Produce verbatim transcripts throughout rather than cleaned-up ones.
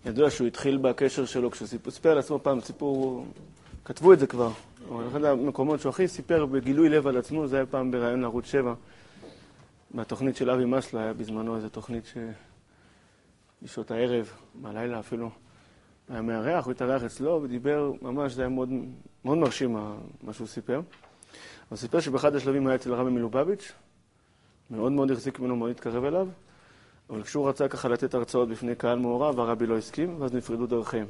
ידוע שהוא התחיל בקשר שלו, כשהוא סיפר על עצמו פעם, סיפור, כתבו את זה כבר, אבל אחד המקומות שהוא הכי סיפר בגילוי לב על עצמו, זה היה פעם ברעיון לערוץ שבע, בתוכנית של אבי מסלו, היה בזמנו איזו תוכנית ש... בשעות הערב, בלילה אפילו, היה מארח, הוא התארח אצלו ודיבר, ממש זה היה מאוד, מאוד מרשים מה שהוא סיפר. הוא סיפר שבאחד השלבים היה אצל הרבי מלובביץ', מאוד מאוד החזיק ממנו, מאוד התקרב אליו, אבל כשהוא רצה ככה לתת הרצאות בפני קהל מעורב, הרבי לא הסכים, ואז נפרדו דרכיהם.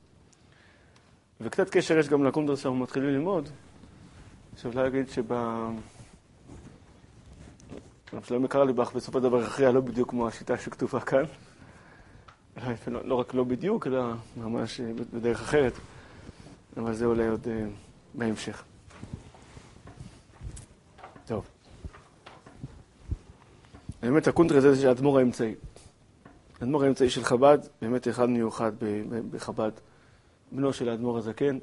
וקצת קשר יש גם לקונטרס שאנחנו מתחילים ללמוד, שאפשר להגיד שבה... שלומי קרליבך בסופו של דבר הכריע לא בדיוק כמו השיטה שכתובה כאן, לא, לא רק לא בדיוק, אלא ממש בדרך אחרת, אבל זה עולה עוד uh, בהמשך. טוב. באמת הקונטרס זה זה האדמו"ר האמצעי. האדמו"ר האמצעי של חב"ד, באמת אחד מיוחד בחב"ד, בנו של האדמו"ר הזקן.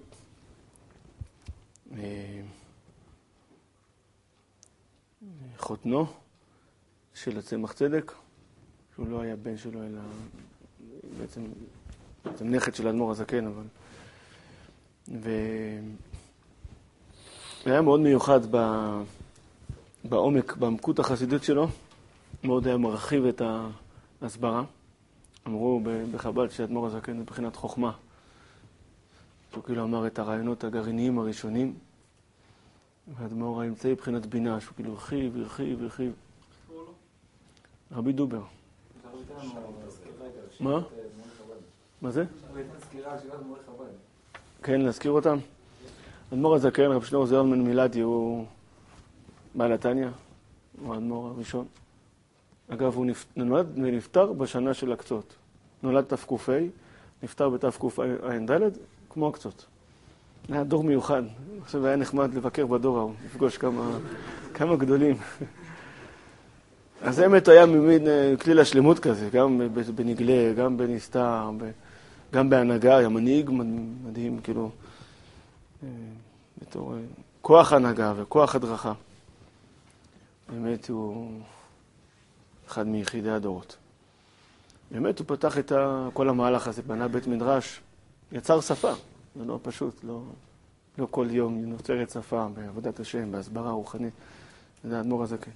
חותנו של הצמח צדק, שהוא לא היה בן שלו, אלא בעצם, בעצם נכד של האדמו"ר הזקן, אבל... ו... והיה מאוד מיוחד ב... בעומק, בעמקות החסידות שלו, מאוד היה מרחיב את ההסברה. אמרו בחב"ד שהאדמו"ר הזקן זה מבחינת חוכמה. הוא כאילו אמר את הרעיונות הגרעיניים הראשונים, והאדמו"ר האמצעי מבחינת בינה, שהוא כאילו הרחיב, הרחיב, הרחיב. רבי דובר. מה? מה זה? כן, להזכיר אותם. האדמו"ר הזקן, רב שניאור זלמן מילדי, הוא בעל התניא, הוא האדמו"ר הראשון. אגב, הוא נולד ונפטר בשנה של הקצות. נולד תק"ה, נפטר בתקע"ד, כמו הקצות. היה דור מיוחד. עכשיו היה נחמד לבקר בדור ההוא, לפגוש כמה, כמה גדולים. אז האמת היה ממין כליל השלמות כזה, גם בנגלה, גם בנסתר, גם בהנהגה, היה מנהיג מדהים, כאילו, בתור כוח הנהגה וכוח הדרכה. באמת הוא אחד מיחידי הדורות. באמת הוא פתח את כל המהלך הזה, בנה בית מדרש, יצר שפה, זה לא פשוט, לא, לא כל יום נוצרת שפה בעבודת השם, בהסברה רוחנית, זה האדמו"ר הזקן.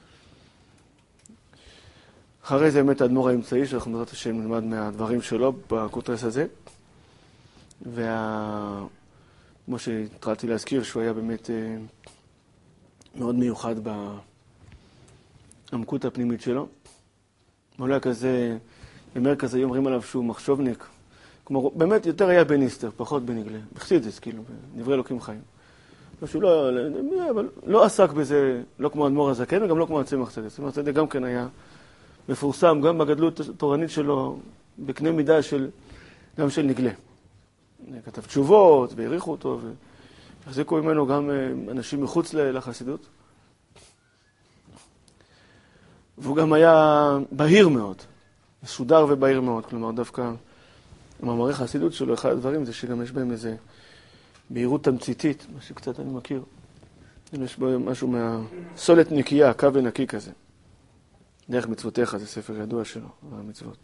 אחרי זה באמת האדמו"ר האמצעי, שאנחנו בעזרת השם נלמד מהדברים שלו בקונטרס הזה, וה... כמו שהתחלתי להזכיר, שהוא היה באמת אה, מאוד מיוחד בעמקות הפנימית שלו. אולי כזה, במרכז היום אומרים עליו שהוא מחשובניק, כמו, באמת יותר היה בניסטר, פחות בנגלה, בחסידות, כאילו, בדברי אלוקים חיים. לא שהוא לא, אבל לא עסק בזה, לא כמו האדמו"ר הזקן, וגם לא כמו הצמח צדק. הצמח צדק גם כן היה מפורסם, גם בגדלות התורנית שלו, בקנה מידה של, גם של נגלה. כתב תשובות, והעריכו אותו, והחזיקו ממנו גם אנשים מחוץ לחסידות. והוא גם היה בהיר מאוד, מסודר ובהיר מאוד, כלומר דווקא המאמרי חסידות שלו, אחד הדברים זה שגם יש בהם איזה בהירות תמציתית, מה שקצת אני מכיר. יש בו משהו מהסולת נקייה, קו ונקי כזה. דרך מצוותיך, זה ספר ידוע שלו, המצוות.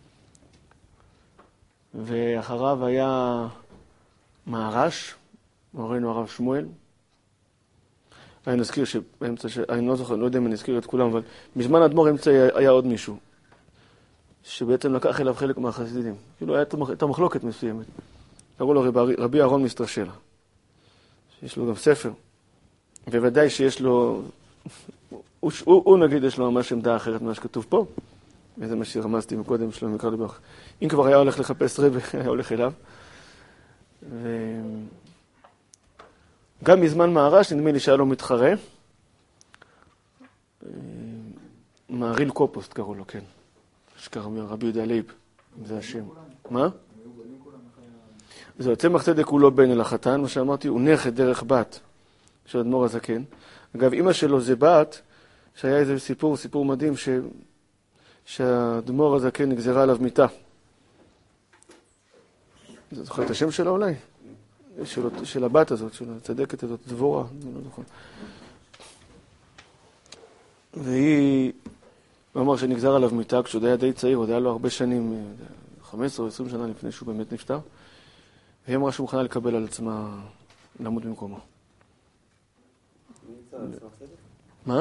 ואחריו היה מהר"ש, מורנו הרב שמואל. אני נזכיר שבאמצע, ש... אני לא זוכר, אני לא יודע אם אני אזכיר את כולם, אבל בזמן האדמו"ר האמצעי היה עוד מישהו, שבעצם לקח אליו חלק מהחסידים. כאילו הייתה מחלוקת מסוימת. קראו לו רבי, רבי אהרון מסטרשלה, שיש לו גם ספר. וודאי שיש לו, הוא, הוא, הוא נגיד יש לו ממש עמדה אחרת ממה שכתוב פה, וזה מה שרמזתי מקודם שלו מקרא לברך. אם כבר היה הולך לחפש רבי, היה הולך אליו. וגם מזמן מהר"ש, נדמה לי שהיה לו מתחרה, מעריל קופוסט קראו לו, כן. שקרא רבי יהודה לייב, זה השם. מה? זהו, צמח צדק הוא לא בן אל החתן, מה שאמרתי, הוא נכד דרך בת של האדמו"ר הזקן. אגב, אמא שלו זה בת, שהיה איזה סיפור, סיפור מדהים, ש... שהאדמו"ר הזקן נגזרה עליו מיטה. אתה זוכר את השם שלה אולי? של, של הבת הזאת, של הצדקת הזאת, דבורה, זה לא נכון. והיא, הוא אמר שנגזר עליו מיטה, כשהוא היה די צעיר, עוד היה לו הרבה שנים, חמש עשרה או עשרים שנה לפני שהוא באמת נפטר, והיא אמרה שהוא מוכנה לקבל על עצמה למות במקומו. מה?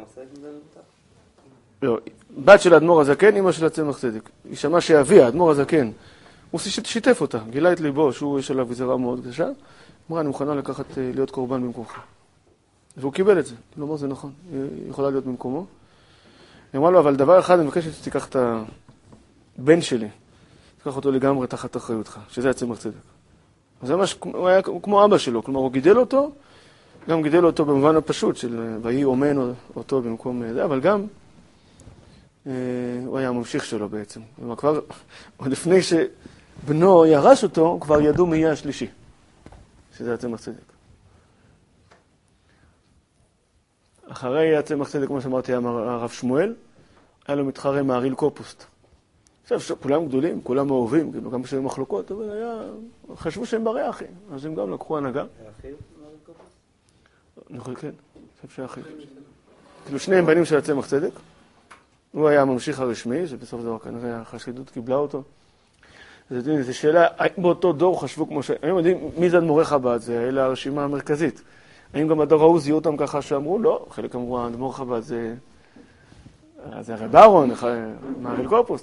לא, בת של האדמו"ר הזקן, אמא של הצמח צדק. היא שמעה שאביה, האדמו"ר הזקן, הוא שיתף אותה, גילה את ליבו, שהוא יש עליו גזרה מאוד קשה, אמרה, אני מוכנה לקחת, להיות קורבן במקומך. והוא קיבל את זה, הוא אמר, זה נכון, היא יכולה להיות במקומו. היא אמרה לו, אבל דבר אחד, אני מבקש שתיקח את הבן שלי, תיקח אותו לגמרי תחת אחריותך, שזה הצמח צדק. זה ממש, הוא היה כמו אבא שלו, כלומר, הוא גידל אותו, גם גידל אותו במובן הפשוט של ויהי אומן אותו במקום זה, אבל גם אה, הוא היה הממשיך שלו בעצם. כלומר, כבר, עוד לפני שבנו ירש אותו, כבר ידעו מי יהיה השלישי, שזה הצמח צדק. אחרי הצמח צדק, כמו שאמרתי, היה הרב שמואל, היה לו מתחרה מהריל קופוסט. עכשיו, כולם גדולים, כולם אוהבים, כאילו, גם כשהם מחלוקות, אבל היה, חשבו שהם ברי אחי, אז הם גם לקחו הנהגה. היה אחי מהריל קופוסט? אני חושב, כן, אני חושב שהיה אחי. כאילו, שניהם בנים של הצמח צדק. הוא היה הממשיך הרשמי, שבסוף דבר כנראה החסידות קיבלה אותו. זו שאלה, באותו דור חשבו כמו ש... היום יודעים, מי זה אדמו"רי חב"ד? זה אלה הרשימה המרכזית. האם גם בדור ההוא זיהו אותם ככה שאמרו? לא, חלק אמרו, אדמו"ר חב"ד זה... זה הרב אהרון, מהריל קופוסט.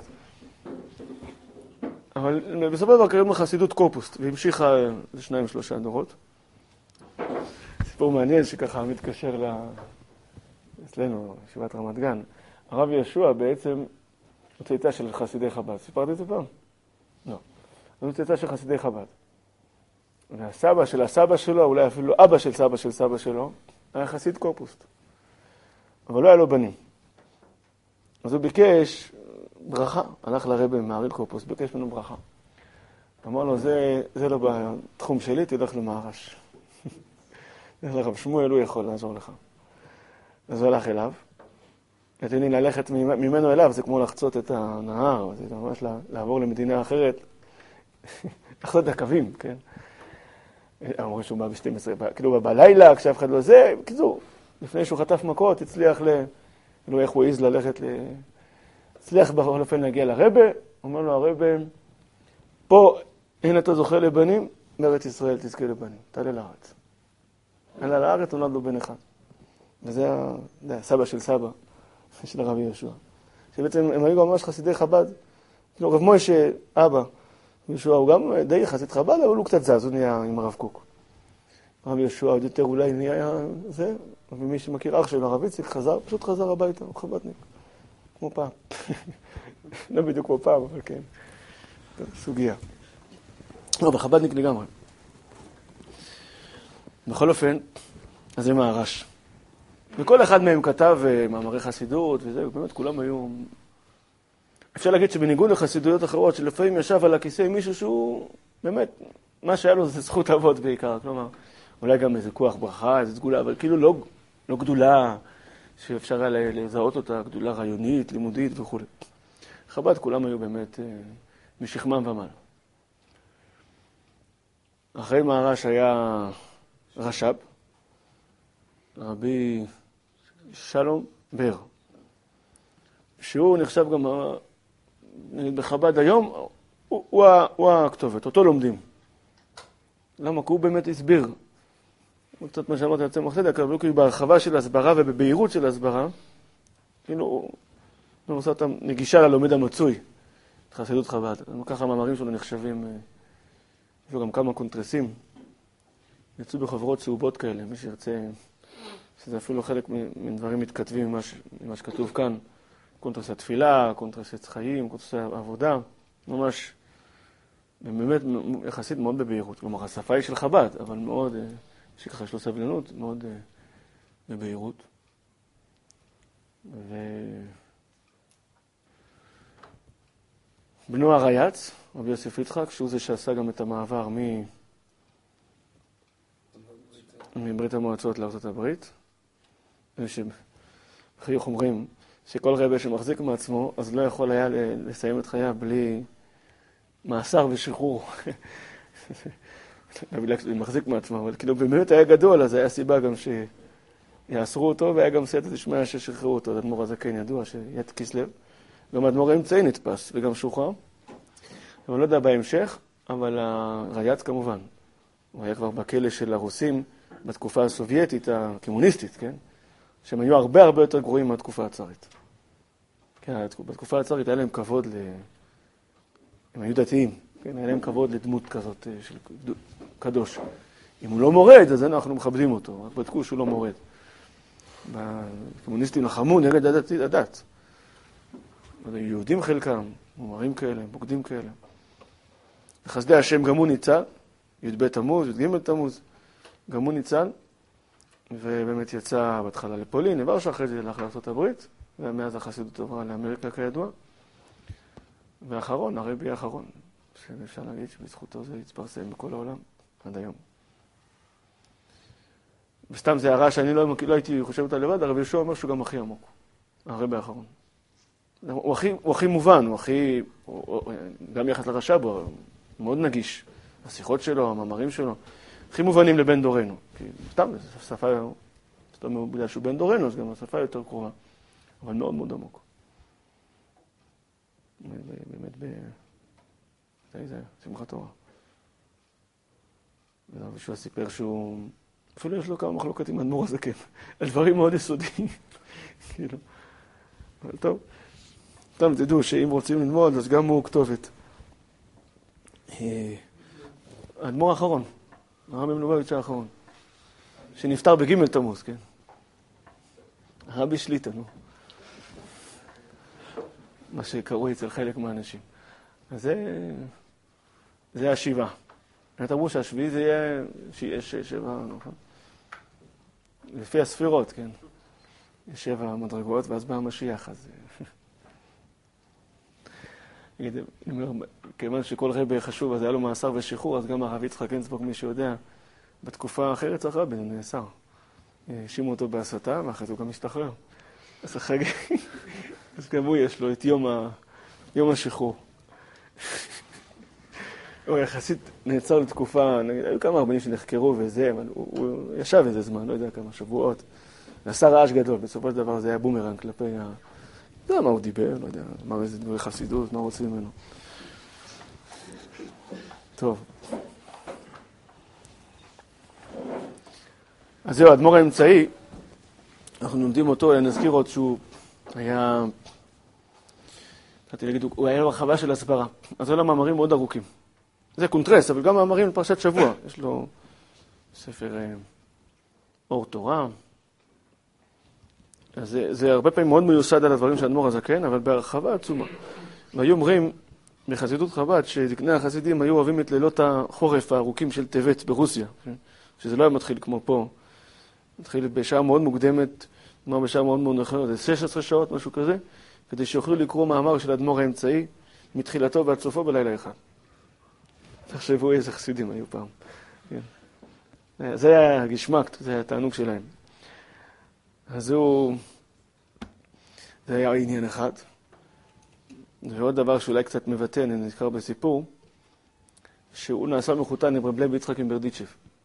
אבל בסופו של דבר קראו לחסידות קופוסט, והמשיכה לשניים שלושה דורות. סיפור מעניין שככה מתקשר ל... אצלנו, ישיבת רמת גן. הרב ישוע בעצם הוא צאצא של חסידי חב"ד. סיפרתי את זה פעם? לא. הוא צאצא של חסידי חב"ד. והסבא של הסבא שלו, אולי אפילו אבא של סבא של סבא שלו, היה חסיד קופוסט. אבל לא היה לו בנים. אז הוא ביקש ברכה, הלך לרבי מהריל קופוסט, ביקש ממנו ברכה. אמר לו, זה, זה לא בתחום שלי, תלך למהר"ש. תלך לרב שמואל, הוא יכול לעזור לך. אז הוא הלך אליו. נתני ללכת ממנו אליו, זה כמו לחצות את הנהר, זה ממש לעבור למדינה אחרת, לחצות את הקווים, כן? אמרו שהוא בא ב-שתים עשרה, כאילו בלילה, כשאף אחד לא זה, בקיצור, לפני שהוא חטף מכות, הצליח ל... כאילו איך הוא העז ללכת ל... הצליח בכל אופן להגיע לרבה, אומר לו הרבה, פה אין אתה זוכה לבנים, בארץ ישראל תזכה לבנים, תעלה לארץ. עלה לארץ, נולד לו בן אחד. וזה הסבא של סבא, של הרב יהושע. שבעצם הם היו גם ממש חסידי חב"ד. כאילו רב מוישה, אבא, יהושע הוא גם די חסיד חב"ד, אבל הוא קצת זז, הוא נהיה עם הרב קוק. הרב יהושע עוד יותר אולי נהיה זה, ומי שמכיר אח שלו, הרב איציק, חזר, פשוט חזר הביתה, הוא חב"דניק. כמו פעם. לא בדיוק כמו פעם, אבל כן. סוגיה. לא, בחב"דניק לגמרי. בכל אופן, אז זה מהר"ש. וכל אחד מהם כתב מאמרי חסידות וזה, באמת כולם היו... אפשר להגיד שבניגוד לחסידויות אחרות, שלפעמים ישב על הכיסא עם מישהו שהוא, באמת, מה שהיה לו זה זכות אבות בעיקר, כלומר, אולי גם איזה כוח ברכה, איזה סגולה, אבל כאילו לא, לא גדולה שאפשר היה לזהות אותה, גדולה רעיונית, לימודית וכו'. חב"ד כולם היו באמת משכמם ומעלה. אחרי מהר"ש היה רש"ב, רבי שלום בר, שהוא נחשב גם בחב"ד היום, הוא, הוא, הוא הכתובת, אותו לומדים. למה? כי הוא באמת הסביר. קצת מה שאמרתי על צמח צדק, אבל כאילו בהרחבה של הסברה ובבהירות של הסברה, כאילו הוא עושה אותם נגישה ללומד המצוי, את חסידות חב"ד. ככה המאמרים שלו נחשבים, יש לו גם כמה קונטרסים, יצאו בחברות צהובות כאלה, מי שירצה, שזה אפילו חלק מדברים מתכתבים ממה, ממה שכתוב כאן, קונטרס התפילה, קונטרס עץ חיים, קונטרס העבודה, ממש, באמת יחסית מאוד בבהירות. כלומר, השפה היא של חב"ד, אבל מאוד, שככה יש לו סבלנות, מאוד בבהירות. ו... בנו הרייץ, רבי יוסף יצחק, שהוא זה שעשה גם את המעבר מ... מברית המועצות לארצות הברית. וחיוך אומרים שכל רבי שמחזיק מעצמו, אז לא יכול היה לסיים את חייו בלי מאסר ושחרור. הוא מחזיק מעצמו, אבל כאילו באמת היה גדול, אז היה סיבה גם שיאסרו אותו, והיה גם סייעתא דשמיא ששחררו אותו. אדמו"ר הזקן ידוע שיד כסלו, גם אדמו"ר האמצעי נתפס וגם שוחרר. אבל לא יודע בהמשך, אבל הריי"צ כמובן. הוא היה כבר בכלא של הרוסים בתקופה הסובייטית, הקומוניסטית, כן? שהם היו הרבה הרבה יותר גרועים מהתקופה הצארית. כן, בתקופה הצארית היה להם כבוד ל... הם היו דתיים, כן? היה להם כבוד לדמות כזאת של קדוש. אם הוא לא מורד, אז אנחנו מכבדים אותו. רק בדקו שהוא לא מורד. הקומוניסטים לחמו נגד הדת. הדת. יהודים חלקם, מומרים כאלה, בוגדים כאלה. בחסדי השם גם הוא ניצל, י"ב תמוז, י"ג תמוז, גם הוא ניצל, ובאמת יצא בהתחלה לפולין, לוורשה, אחרי זה הלך לארצות הברית, ומאז החסידות עברה לאמריקה כידוע. ואחרון, הרבי האחרון, שאפשר להגיד שבזכותו זה יתפרסם בכל העולם עד היום. וסתם זה הערה שאני לא, לא הייתי חושב אותה לבד, הרבי יהושע אומר שהוא גם הכי עמוק, הרבי האחרון. הוא הכי, הוא הכי מובן, הוא הכי, הוא, גם יחד לרש"ב, הוא מאוד נגיש. השיחות שלו, המאמרים שלו, הכי מובנים לבן דורנו. כי סתם, השפה, סתם בגלל שהוא בן דורנו, אז גם השפה יותר קרובה. אבל מאוד מאוד עמוק. באמת, ב... זה זה, שמחת תורה. והרב יהושע סיפר שהוא, אפילו יש לו כמה מחלוקת עם האדמו"ר הזקן, על דברים מאוד יסודיים. כאילו, אבל טוב. אתם תדעו שאם רוצים ללמוד, אז גם הוא כתובת. האדמו"ר האחרון, הרבי מלובביץ' האחרון, שנפטר בג' תמוז, כן? הרבי שליטה, נו. מה שקראו אצל חלק מהאנשים. אז זה, זה השבעה. את אמרו שהשביעי זה יהיה, שיהיה שבע, נכון? לפי הספירות, כן? יש שבע מדרגות, ואז בא המשיח, אז... כיוון שכל רבי חשוב, אז היה לו מאסר ושחרור, אז גם הרב יצחק גינזבורג, מי שיודע, בתקופה האחרת צריך רבי, הוא נאסר. האשימו אותו בהסתה, ואחרי זה הוא גם השתחרר. אז אחרי... אז גם הוא יש לו את יום, ה... יום השחרור. הוא יחסית נעצר לתקופה, נגיד, היו כמה רבנים שנחקרו וזה, אבל הוא, הוא ישב איזה זמן, לא יודע כמה שבועות. ועשה רעש גדול, בסופו של דבר זה היה בומרנג כלפי ה... לא יודע מה הוא דיבר, לא יודע, מה איזה דברי חסידות, מה רוצים ממנו. טוב. אז זהו, האדמו"ר האמצעי, אנחנו לומדים אותו, נזכיר עוד שהוא היה, התחלתי להגיד, הוא היה לו הרחבה של הסברה. אז היו לו מאמרים מאוד ארוכים. זה קונטרס, אבל גם מאמרים לפרשת שבוע. יש לו ספר אור תורה. אז זה, זה הרבה פעמים מאוד מיוסד על הדברים של האדמו"ר הזקן, אבל בהרחבה עצומה. והיו אומרים בחסידות חב"ד שזקני החסידים היו אוהבים את לילות החורף הארוכים של טבת ברוסיה, שזה לא היה מתחיל כמו פה. מתחיל בשעה מאוד מוקדמת, כלומר בשעה מאוד מאוד נכונה, זה שש עשרה שעות, משהו כזה, כדי שיוכלו לקרוא מאמר של האדמו"ר האמצעי מתחילתו ועד סופו בלילה אחד. תחשבו איזה חסידים היו פעם. כן. זה היה הגשמק, זה היה התענוג שלהם. אז הוא, זה היה עניין אחד. ועוד דבר שאולי קצת מבטא, אני נזכר בסיפור, שהוא נעשה מחותן עם רב לוי יצחק מברדיצ'ב.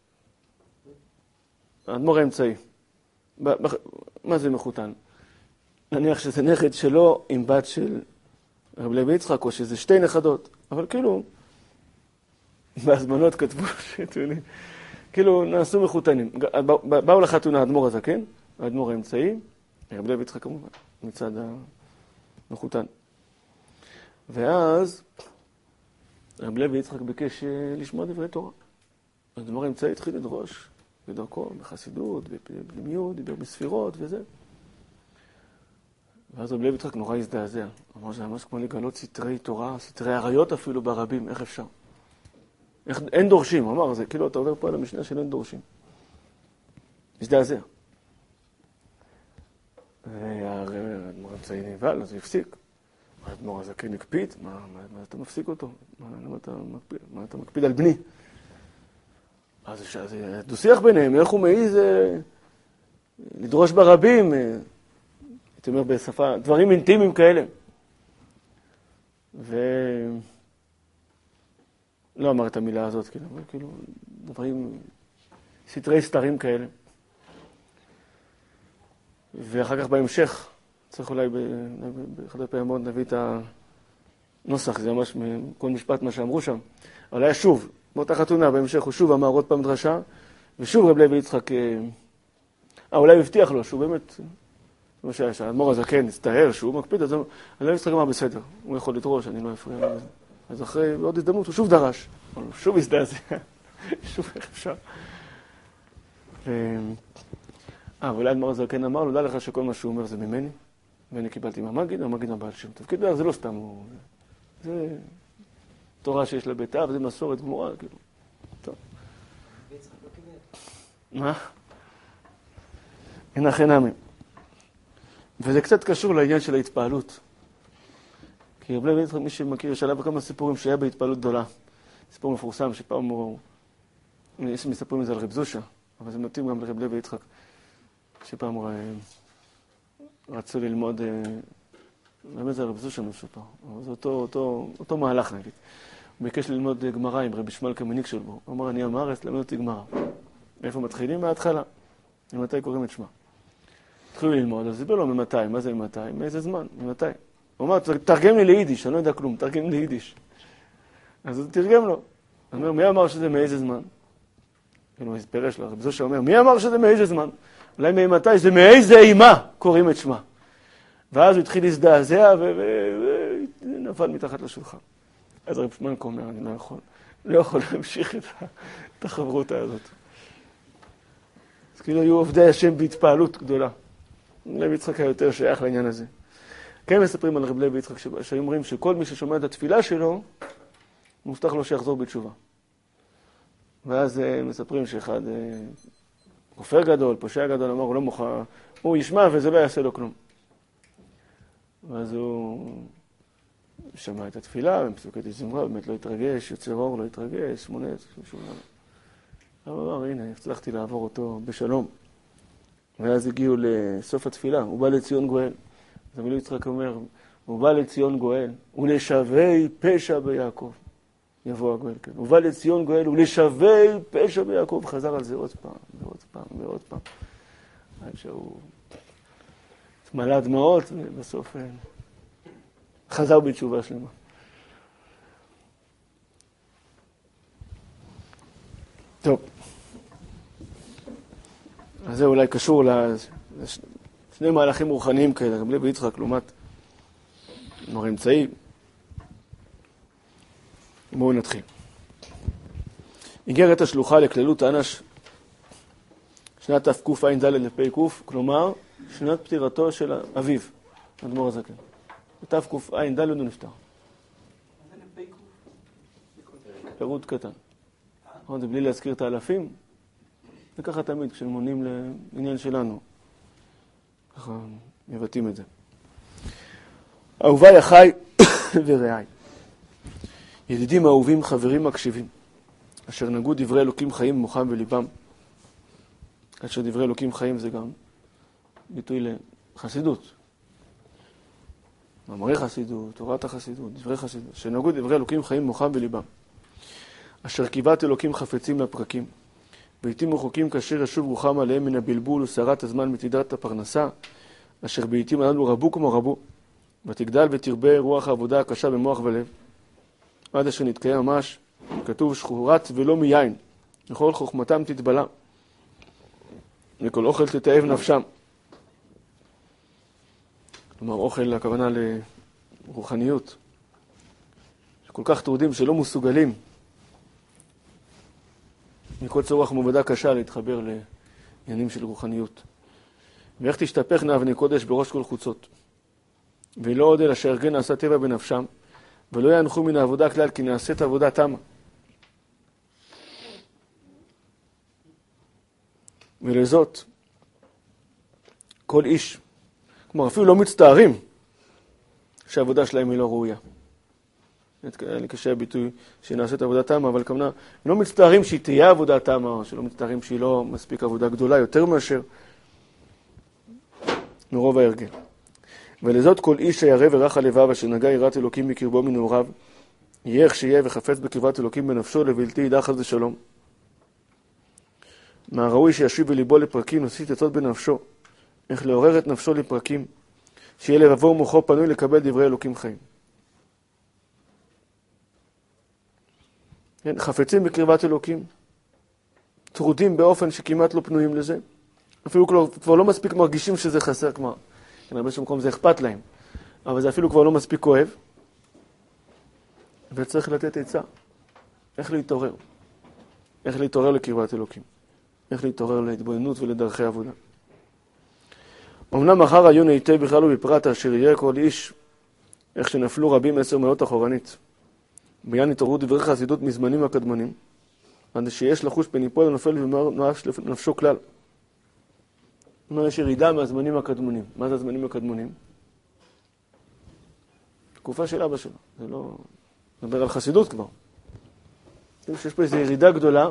האדמו"ר האמצעי. מה זה מחותן? נניח שזה נכד שלו עם בת של רב לוי יצחק, או שזה שתי נכדות. אבל כאילו, בהזמנות כתבו שתולים. כאילו, נעשו מחותנים. באו לחתונה האדמו"ר הזקן, האדמו"ר האמצעי, רב לוי יצחק כמובן, מצד המחותן. ואז רב לוי יצחק ביקש לשמוע דברי תורה. האדמו"ר האמצעי התחיל לדרוש בדרכו, בחסידות, בפנימיות, דיבר בספירות וזה. ואז רב לוי יצחק נורא הזדעזע. אמר שזה ממש כמו לגלות סתרי תורה, סתרי עריות אפילו ברבים, איך אפשר? איך, אין דורשים, הוא אמר, זה כאילו אתה עובר פה על המשנה של אין דורשים. הזדעזע. והאדמו"ר האמצעי נבהל, אז הוא הפסיק. האדמו"ר הזקן הקפיד, מה, מה, מה אתה מפסיק אותו? מה, מה, אתה מקפיד, מה אתה מקפיד על בני? אז זה דו-שיח ביניהם, איך הוא מעיז אה, לדרוש ברבים, אה, הייתי אומר בשפה, דברים אינטימיים כאלה. ו... לא אמר את המילה הזאת, כאילו, אבל כאילו, דברים, סתרי סתרים כאלה. ואחר כך בהמשך, צריך אולי באחד הפעמים מאוד נביא את נוסח, זה ממש כל משפט מה שאמרו שם. אבל היה שוב, באותה חתונה, בהמשך הוא שוב אמר עוד פעם דרשה, ושוב רב לוי יצחק, אה, אולי הוא הבטיח לו, שהוא באמת, מה שהיה שם, אדמו"ר הזקן, הצטער שהוא מקפיד, אז רב לוי יצחק אמר בסדר, הוא יכול לדרוש, אני לא אפריע לו. אז אחרי עוד הזדמנות הוא שוב דרש, הוא שוב הזדעזע, שוב איך אפשר. אה, ואולי אדמו"ר הזקן אמר לו, דע לך שכל מה שהוא אומר זה ממני, ואני קיבלתי מהמגיד, המגיד הבעל שם טוב. כאילו, זה לא סתם, הוא... זה תורה שיש לה בית אב, זה מסורת גמורה, כאילו. טוב. מה? אין הכי נמי. וזה קצת קשור לעניין של ההתפעלות. כי רב לוי יצחק, מי שמכיר, יש עליו בכמה סיפורים שהיה בהתפעלות גדולה. סיפור מפורסם, שפעם הוא... יש מספרים את זה על רב זושה, אבל זה מתאים גם לרב לוי יצחק, שפעם הוא רצו ללמוד... באמת זה רב זושה מסופר, אבל זה אותו, אותו, אותו מהלך נגיד. הוא ביקש ללמוד גמרא עם רבי שמואל קמניק שלו. הוא אמר, אני עם הארץ, למד אותי גמרא. איפה מתחילים? מההתחלה. ממתי קוראים את שמה? התחילו ללמוד, אז דיבר לו ממתי, מה זה ממתי? מאיזה זמן? ממתי? הוא אמר, תרגם לי ליידיש, אני לא יודע כלום, תרגם לי ליידיש. אז הוא תרגם לו. הוא אומר, מי אמר שזה מאיזה זמן? כאילו, הוא פירש לו, רב זושה אומר, מי אמר שזה מאיזה זמן? אולי ממתי, זה מאיזה אימה קוראים את שמה. ואז הוא התחיל להזדעזע ונפל מתחת לשולחן. אז רב שמואל אומר, אני לא יכול, לא יכול להמשיך את החברותה הזאת. אז כאילו היו עובדי השם בהתפעלות גדולה. לוי יצחק היה יותר שייך לעניין הזה. כן מספרים על רב לוי יצחק שאומרים שכל מי ששומע את התפילה שלו, מובטח לו שיחזור בתשובה. ואז מספרים שאחד כופר גדול, פושע גדול, אמר, הוא לא מוכן, הוא ישמע וזה לא יעשה לו כלום. ואז הוא שמע את התפילה, בפסוקי תזמרה, באמת לא התרגש, יוצר אור לא התרגש, שמונץ, שום דבר. אבל הוא אמר, הנה, הצלחתי לעבור אותו בשלום. ואז הגיעו לסוף התפילה, הוא בא לציון גואל. אז רבי יצחק אומר, הוא בא לציון גואל, ולשווי פשע ביעקב. יבוא הגואל, כן. הוא בא לציון גואל, ולשווי פשע ביעקב. חזר על זה עוד פעם, ועוד פעם, ועוד פעם. עד שהוא... מלא דמעות, ובסוף חזר בתשובה שלמה. טוב. אז זה אולי קשור לשני מהלכים רוחניים כאלה, רב לוי יצחק, לעומת מר אמצעי. בואו נתחיל. איגרת השלוחה לכללות אנש, שנת תקע"ד לפ"ק, כלומר, שנת פטירתו של אביו, אדמו"ר הזקן. בתקע"ד הוא נפטר. פירוט קטן. זה בלי להזכיר את האלפים, זה ככה תמיד, כשמונים לעניין שלנו. ככה מבטאים את זה. אהוביי אחי ורעי. ידידים אהובים, חברים מקשיבים, אשר נגעו דברי אלוקים חיים במוחם וליבם. כאשר דברי אלוקים חיים זה גם ביטוי לחסידות. מאמרי חסידות, תורת החסידות, דברי חסידות, שנגעו דברי אלוקים חיים במוחם וליבם. אשר קיבת אלוקים חפצים לפרקים, בעתים רחוקים כאשר ישוב רוחם עליהם מן הבלבול וסערת הזמן מתידת הפרנסה, אשר בעתים הללו רבו כמו רבו, ותגדל ותרבה רוח העבודה הקשה במוח ולב. עד אשר נתקיים ממש, כתוב שחורת ולא מיין, לכל חוכמתם תתבלה, וכל אוכל תתאהב נפשם. כלומר, אוכל, הכוונה לרוחניות, שכל כך תורדים שלא מסוגלים מכל צורך מעבודה קשה להתחבר לעניינים של רוחניות. ואיך תשתפכנה אבני קודש בראש כל חוצות. ולא עוד אלא שהארגן נעשה טבע בנפשם, ולא ינחו מן העבודה כלל, כי נעשית עבודה תמה. ולזאת, כל איש, כלומר אפילו לא מצטערים שהעבודה שלהם היא לא ראויה. אני קשה הביטוי שנעשית עבודה תמה, אבל כמובן, לא מצטערים שהיא תהיה עבודה תמה, או שלא מצטערים שהיא לא מספיק עבודה גדולה יותר מאשר מרוב הארגן. ולזאת כל איש הירא ורך הלבב, אשר נגע יראת אלוקים בקרבו מנעוריו, יהיה איך שיהיה וחפץ בקרבת אלוקים בנפשו, לבלתי ידע חס ושלום. מה ראוי שישיב בליבו לפרקים, נוסיף עצות בנפשו, איך לעורר את נפשו לפרקים, שיהיה לבבו ומוחו פנוי לקבל דברי אלוקים חיים. כן? חפצים בקרבת אלוקים, טרודים באופן שכמעט לא פנויים לזה, אפילו כבר, כבר לא מספיק מרגישים שזה חסר, כלומר, כן, הרבה שמקום זה אכפת להם, אבל זה אפילו כבר לא מספיק כואב, וצריך לתת עצה, איך להתעורר, איך להתעורר לקרבת אלוקים, איך להתעורר להתבוננות ולדרכי עבודה. אמנם אחר עיון היטב בכלל ובפרט אשר יראה כל איש, איך שנפלו רבים עשר מאות אחורנית, בעניין התעוררות דברי חסידות מזמנים הקדמונים, עד שיש לחוש פן יפול ונופל ונואש נפשו כלל. אומר, יש ירידה מהזמנים הקדמונים. מה זה הזמנים הקדמונים? תקופה של אבא שלו. זה לא... נדבר על חסידות כבר. יש פה איזו ירידה גדולה,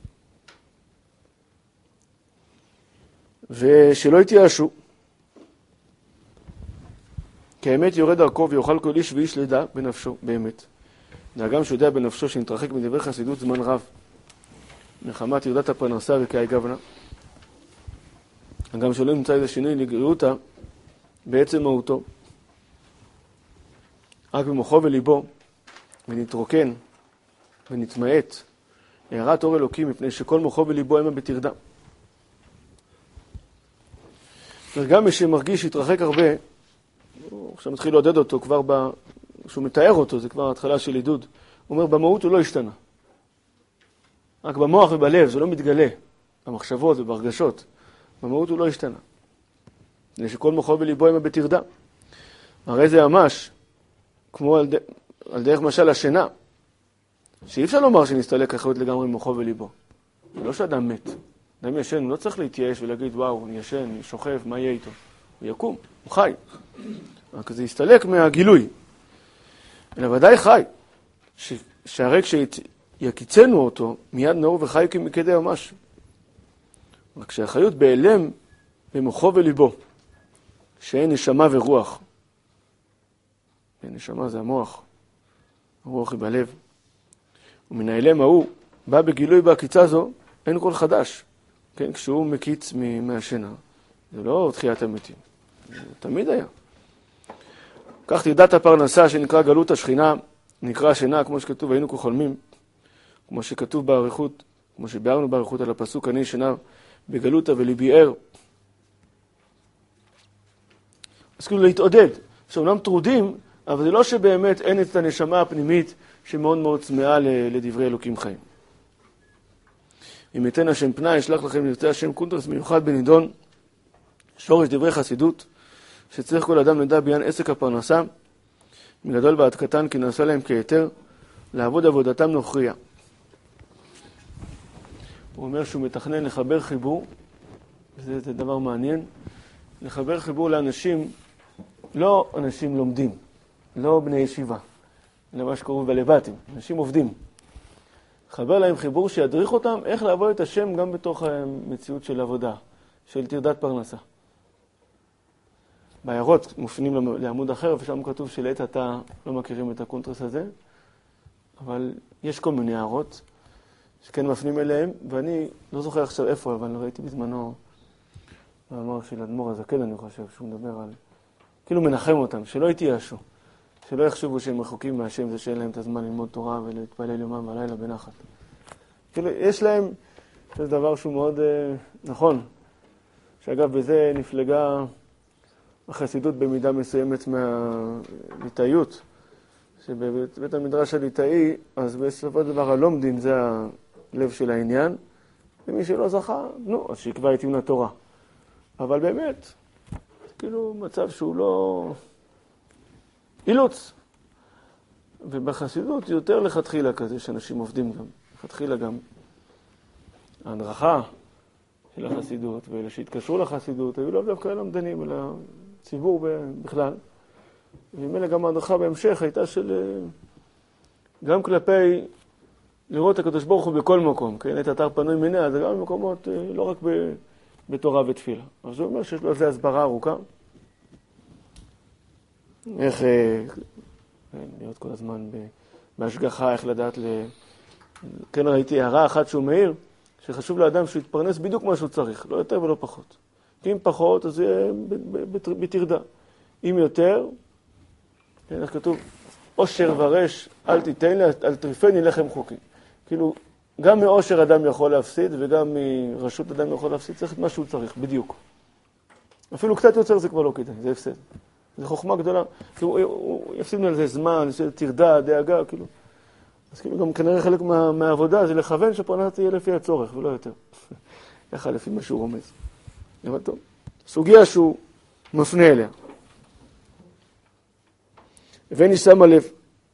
ושלא יתייאשו. כי האמת יורד דרכו ויוכל כל איש ואיש לדע בנפשו, באמת. דאגם שיודע בנפשו שנתרחק מדברי חסידות זמן רב, מחמת ירדת הפרנסה וכאי גוונה. גם שלא נמצא איזה שינוי לגריעותה בעצם מהותו. רק במוחו וליבו, ונתרוקן ונתמעט, הערת אור אלוקים, מפני שכל מוחו וליבו המה בתרדה. וגם מי שמרגיש שהתרחק הרבה, עכשיו מתחיל לעודד אותו כבר ב... כשהוא מתאר אותו, זה כבר התחלה של עידוד. הוא אומר, במהות הוא לא השתנה. רק במוח ובלב, זה לא מתגלה. במחשבות וברגשות. במהות הוא לא השתנה. זה שכל מוחו וליבו המה בתרדה. הרי זה ממש, כמו על, ד... על דרך משל השינה, שאי אפשר לומר שנסתלק אחריות לגמרי ממוחו וליבו. זה לא שאדם מת. אדם ישן, הוא לא צריך להתייאש ולהגיד, וואו, אני ישן, אני שוכב, מה יהיה איתו? הוא יקום, הוא חי. רק זה יסתלק מהגילוי. אלא ודאי חי, ש... שהרי כשיקיצנו אותו, מיד נאור וחי כמקדי ממש. רק שהחיות בהיעלם במוחו וליבו, שאין נשמה ורוח. נשמה זה המוח, הרוח היא בלב. ומן ההיעלם ההוא, בא בגילוי בהקיצה זו, אין כל חדש. כן, כשהוא מקיץ מהשינה, זה לא תחיית המתים, זה תמיד היה. כך תרדת הפרנסה שנקרא גלות השכינה, נקרא השינה, כמו שכתוב, היינו כחולמים, כמו שכתוב בעריכות, כמו שביארנו בעריכות על הפסוק, אני שינה בגלותה וליבי ער. אז כאילו להתעודד, שאומנם טרודים, אבל זה לא שבאמת אין את הנשמה הפנימית שמאוד מאוד צמאה לדברי אלוקים חיים. אם ייתן השם פנאי, ישלח לכם לרצה השם קונטרס מיוחד בנידון, שורש דברי חסידות, שצריך כל אדם לדע בעניין עסק הפרנסה, מגדול ועד קטן, כי נעשה להם כיתר, לעבוד עבודתם נוכריה. הוא אומר שהוא מתכנן לחבר חיבור, וזה זה דבר מעניין, לחבר חיבור לאנשים, לא אנשים לומדים, לא בני ישיבה, אלא מה שקוראים בלבטים, אנשים עובדים. חבר להם חיבור שידריך אותם איך לעבוד את השם גם בתוך המציאות של עבודה, של תרדת פרנסה. בעיירות מופנים לעמוד אחר, ושם כתוב שלעת אתה לא מכירים את הקונטרס הזה, אבל יש כל מיני הערות שכן מפנים אליהם, ואני לא זוכר עכשיו איפה, אבל ראיתי בזמנו מאמר של אדמו"ר הזקן, אני חושב, שהוא מדבר על, כאילו מנחם אותם, שלא יתייאשו, שלא יחשבו שהם רחוקים מהשם, זה שאין להם את הזמן ללמוד תורה ולהתפלל יומם ולילה בנחת. כאילו, יש להם, זה דבר שהוא מאוד אה, נכון, שאגב, בזה נפלגה החסידות במידה מסוימת מהליטאיות, שבבית המדרש הליטאי, אז בסופו של דבר הלומדים זה הלב של העניין, ומי שלא זכה, נו, אז שיקבע את ימון התורה. אבל באמת, כאילו מצב שהוא לא אילוץ. ובחסידות יותר לכתחילה כזה, שאנשים עובדים גם. לכתחילה גם ההדרכה של החסידות, ואלה שהתקשרו לחסידות, היו לא דווקא למדנים, אלא ציבור בכלל. וממילא גם ההדרכה בהמשך הייתה של, גם כלפי לראות הקדוש ברוך הוא בכל מקום, כן? את אתר פנוי מיניה, זה גם במקומות, לא רק בתורה ותפילה. אז זה אומר שיש לו איזו הסברה ארוכה. איך להיות כל הזמן בהשגחה, איך לדעת ל... כן, ראיתי הערה אחת שהוא מעיר, שחשוב לאדם שהוא יתפרנס בדיוק מה שהוא צריך, לא יותר ולא פחות. כי אם פחות, אז זה יהיה בתרדה. אם יותר, כן, איך כתוב, עושר ורש, אל תיתן לי, אל תריפני לחם חוקי. כאילו, גם מאושר אדם יכול להפסיד, וגם מרשות אדם יכול להפסיד, צריך את מה שהוא צריך, בדיוק. אפילו קצת יותר זה כבר לא כדאי, זה הפסד. זו חוכמה גדולה. כאילו, הוא יפסיד על זה זמן, תרדה, דאגה, כאילו. אז כאילו גם כנראה חלק מה, מהעבודה זה לכוון שפרנסה תהיה לפי הצורך, ולא יותר. ככה לפי מה שהוא רומז. אבל טוב. סוגיה שהוא מפנה אליה. ואני שמה לב,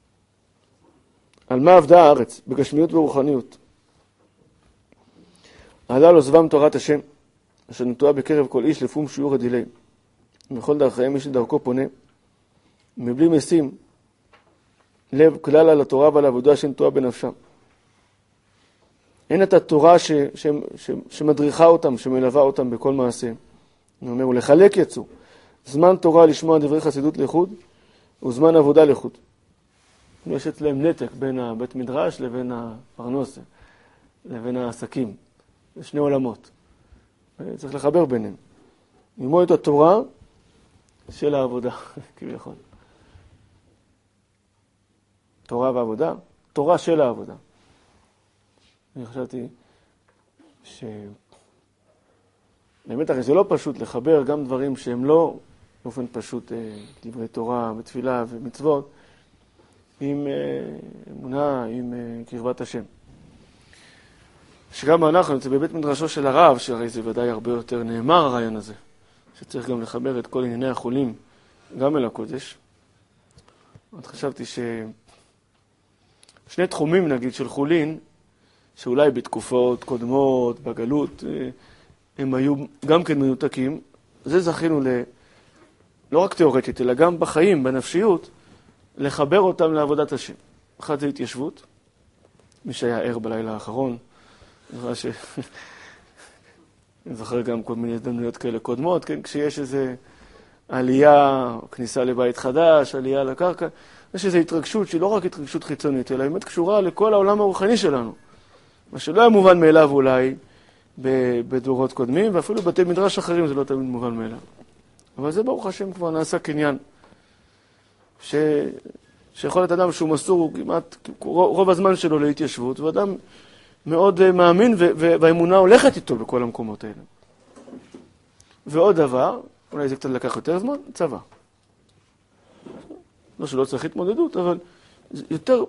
על מה עבדה הארץ, בגשמיות ורוחניות. עלה לו זבם תורת השם, אשר נטועה בקרב כל איש לפום שיעור הדילי. בכל דרכיהם איש לדרכו פונה, מבלי משים לב כלל על התורה ועל העבודה שנטועה בנפשם. אין את התורה ש, ש, ש, שמדריכה אותם, שמלווה אותם בכל מעשיהם. אני אומר, ולחלק יצאו. זמן תורה לשמוע דברי חסידות לחוד, וזמן עבודה לחוד. יש אצלם נתק בין הבית מדרש לבין הפרנסה, לבין העסקים. זה שני עולמות. צריך לחבר ביניהם. ללמוד את התורה של העבודה, כביכול. תורה ועבודה, תורה של העבודה. אני חשבתי ש... באמת הרי זה לא פשוט לחבר גם דברים שהם לא באופן פשוט דברי תורה ותפילה ומצוות, עם אמונה, עם קרבת השם. שגם אנחנו, זה בבית מדרשו של הרב, שהרי זה ודאי הרבה יותר נאמר הרעיון הזה, שצריך גם לחבר את כל ענייני החולים גם אל הקודש. עוד חשבתי ש... שני תחומים, נגיד, של חולין, שאולי בתקופות קודמות, בגלות, הם היו גם כן מנותקים. זה זכינו ל... לא רק תיאורטית, אלא גם בחיים, בנפשיות, לחבר אותם לעבודת השם. אחד זה התיישבות, מי שהיה ער בלילה האחרון, נראה ש... אני זוכר גם כל מיני הזדמנויות כאלה קודמות, כן? כשיש איזו עלייה, כניסה לבית חדש, עלייה לקרקע, יש איזו התרגשות שהיא לא רק התרגשות חיצונית, אלא באמת קשורה לכל העולם הרוחני שלנו. מה שלא היה מובן מאליו אולי בדורות קודמים, ואפילו בתי מדרש אחרים זה לא תמיד מובן מאליו. אבל זה ברוך השם כבר נעשה קניין. ש... שיכול להיות אדם שהוא מסור כמעט רוב הזמן שלו להתיישבות, ואדם מאוד מאמין ו... והאמונה הולכת איתו בכל המקומות האלה. ועוד דבר, אולי זה קצת לקח יותר זמן, צבא. לא שלא צריך התמודדות, אבל יותר...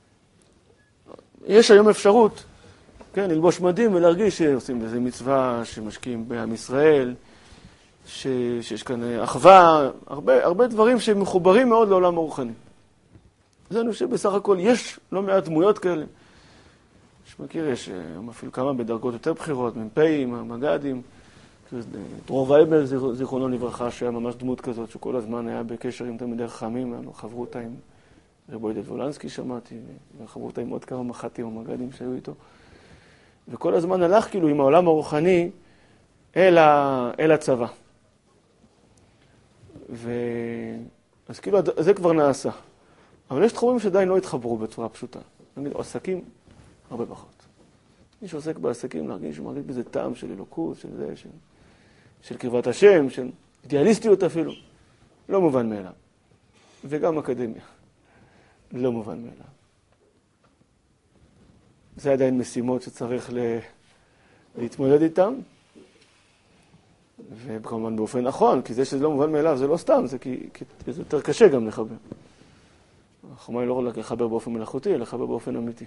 יש היום אפשרות, כן, ללבוש מדים ולהרגיש שעושים איזו מצווה שמשקיעים בעם ישראל, ש... שיש כאן אחווה, הרבה, הרבה דברים שמחוברים מאוד לעולם הרוחני. אז אני חושב בסך הכל יש לא מעט דמויות כאלה. שמכיר, יש אפילו כמה בדרגות יותר בחירות, מ"פים, מג"דים, דרור וייבל, זיכרונו לברכה, שהיה ממש דמות כזאת, שכל הזמן היה בקשר עם תלמידי חכמים, היה לו חברותה עם רב עודד וולנסקי, שמעתי, וחברותה עם עוד כמה מח"טים או מג"דים שהיו איתו. וכל הזמן הלך כאילו עם העולם הרוחני אל, ה... אל הצבא. ו... אז כאילו זה כבר נעשה. אבל יש תחומים שעדיין לא התחברו בצורה פשוטה. נגיד, עסקים, הרבה פחות. מי שעוסק בעסקים, להרגיש שמרגיש בזה טעם של אלוקות, של זה, של, של קרבת השם, של אידיאליסטיות אפילו. לא מובן מאליו. וגם אקדמיה. לא מובן מאליו. זה עדיין משימות שצריך ל... להתמודד איתם. וכמובן באופן נכון, כי זה שזה לא מובן מאליו זה לא סתם, זה כי, כי זה יותר קשה גם לחבר. החומה היא לא רק לחבר באופן מלאכותי, אלא לחבר באופן אמיתי.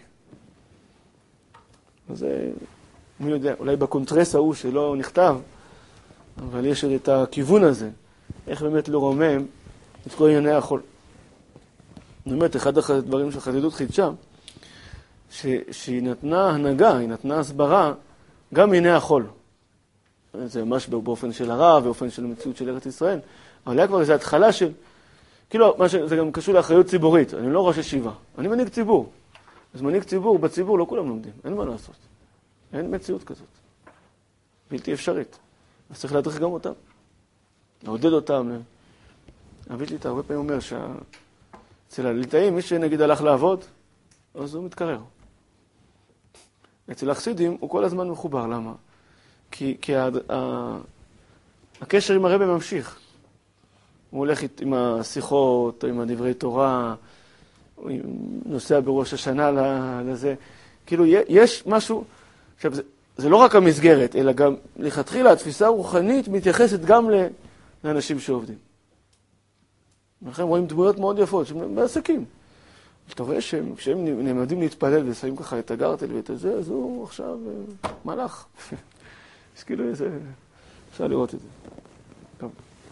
אז זה, מי יודע, אולי בקונטרס ההוא שלא נכתב, אבל יש את הכיוון הזה, איך באמת לרומם את כל ענייני החול. באמת, אחד הדברים של חסידות חידשה, ש, שהיא נתנה הנהגה, היא נתנה הסברה, גם ענייני החול. זה ממש באופן של הרב, באופן של המציאות של ארץ ישראל, אבל היה כבר איזו התחלה של, כאילו, זה גם קשור לאחריות ציבורית, אני לא ראש ישיבה, אני מנהיג ציבור. אז מנהיג ציבור, בציבור לא כולם לומדים, אין מה לעשות. אין מציאות כזאת. בלתי אפשרית. אז צריך להדריך גם אותם. לעודד אותם. אבי שלי, אתה הרבה פעמים אומר שאצל הליטאים, מי שנגיד הלך לעבוד, אז הוא מתקרר. אצל החסידים הוא כל הזמן מחובר, למה? כי, כי ה, ה, הקשר עם הרבי ממשיך. הוא הולך עם השיחות, עם הדברי תורה, הוא נוסע בראש השנה לזה. כאילו, יש משהו, עכשיו, זה, זה לא רק המסגרת, אלא גם לכתחילה, התפיסה הרוחנית מתייחסת גם לאנשים שעובדים. לכן רואים דמויות מאוד יפות, שהם בעסקים. אתה רואה שהם, כשהם נעמדים להתפלל ושמים ככה את הגרטל ואת זה, אז הוא עכשיו מלאך. אז כאילו איזה, אפשר לראות את זה. טוב.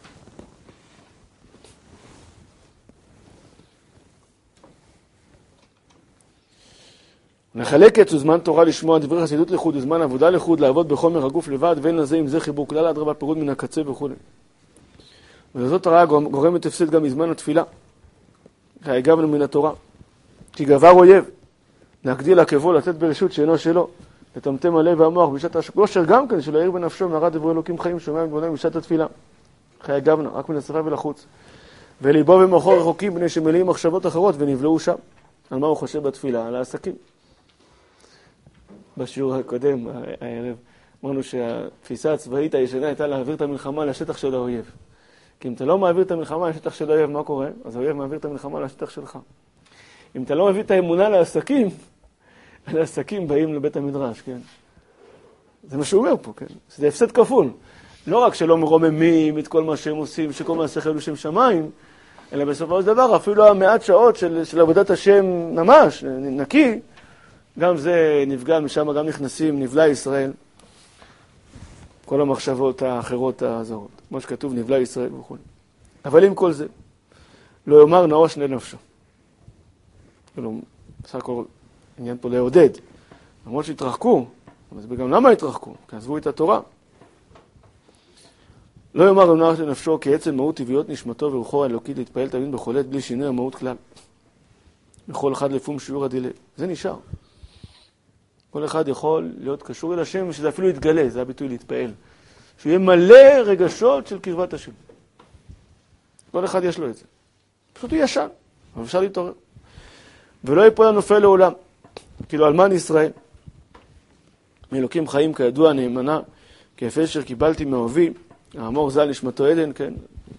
נחלקת הוא זמן תורה לשמוע דברי חסידות לחוד, וזמן עבודה לחוד, לעבוד בחומר הגוף לבד, ואין לזה עם זה חיבור כלל אדרבה פירוד מן הקצה וכו'. וזאת הרעה גורמת הפסד גם מזמן התפילה. הגבנו מן התורה. כי גבר אויב, להגדיל עקבו, לתת ברשות שאינו שלו, לטמטם הלב והמוח בשעת השקושר גם כן, שלא יאיר בנפשו מהרע דברי אלוקים חיים, שומע מתבונן בשעת התפילה. חיי גבנה, רק מן השפה ולחוץ. וליבו ומוחו רחוקים בני שמלאים מחשבות אחרות ונבלעו שם. על מה הוא חושב בתפילה? על העסקים. בשיעור הקודם, הערב, אמרנו שהתפיסה הצבאית הישנה הייתה להעביר את המלחמה לשטח של האויב. כי אם אתה לא מעביר את המלחמה לשטח של האויב, מה קורה? אז האויב מעביר את המלחמה לשטח שלך. אם אתה לא מביא את האמונה לעסקים, העסקים באים לבית המדרש, כן? זה מה שהוא אומר פה, כן? זה הפסד כפול. לא רק שלא מרוממים את כל מה שהם עושים, שכל מה שכל הוא שם שמיים, אלא בסופו של דבר, אפילו המעט שעות של, של עבודת השם ממש, נקי, גם זה נפגע, משם גם נכנסים, נבלע ישראל, כל המחשבות האחרות הזרות. כמו שכתוב, נבלע ישראל וכו'. אבל עם כל זה, לא יאמר נאור שני נפשו. כאילו, בסך הכל עניין פה לעודד. למרות שהתרחקו, אז גם למה התרחקו? כי עזבו את התורה. לא יאמר נאור שני נפשו, כי עצם מהות טבעיות נשמתו ורוחו האלוקית להתפעל תמיד בחולת בלי שינוי המהות כלל. בכל אחד לפום שיעור הדילה. זה נשאר. כל אחד יכול להיות קשור אל השם, ושזה אפילו יתגלה, זה הביטוי להתפעל. שהוא יהיה מלא רגשות של קרבת השם. כל אחד יש לו את זה. פשוט הוא ישן, אבל אפשר להתעורר. ולא ייפול הנופל לעולם. כאילו אלמן ישראל. מאלוקים חיים כידוע נאמנה, כיפה אשר קיבלתי מאוהבי, האמור ז"ל נשמתו עדן, כן.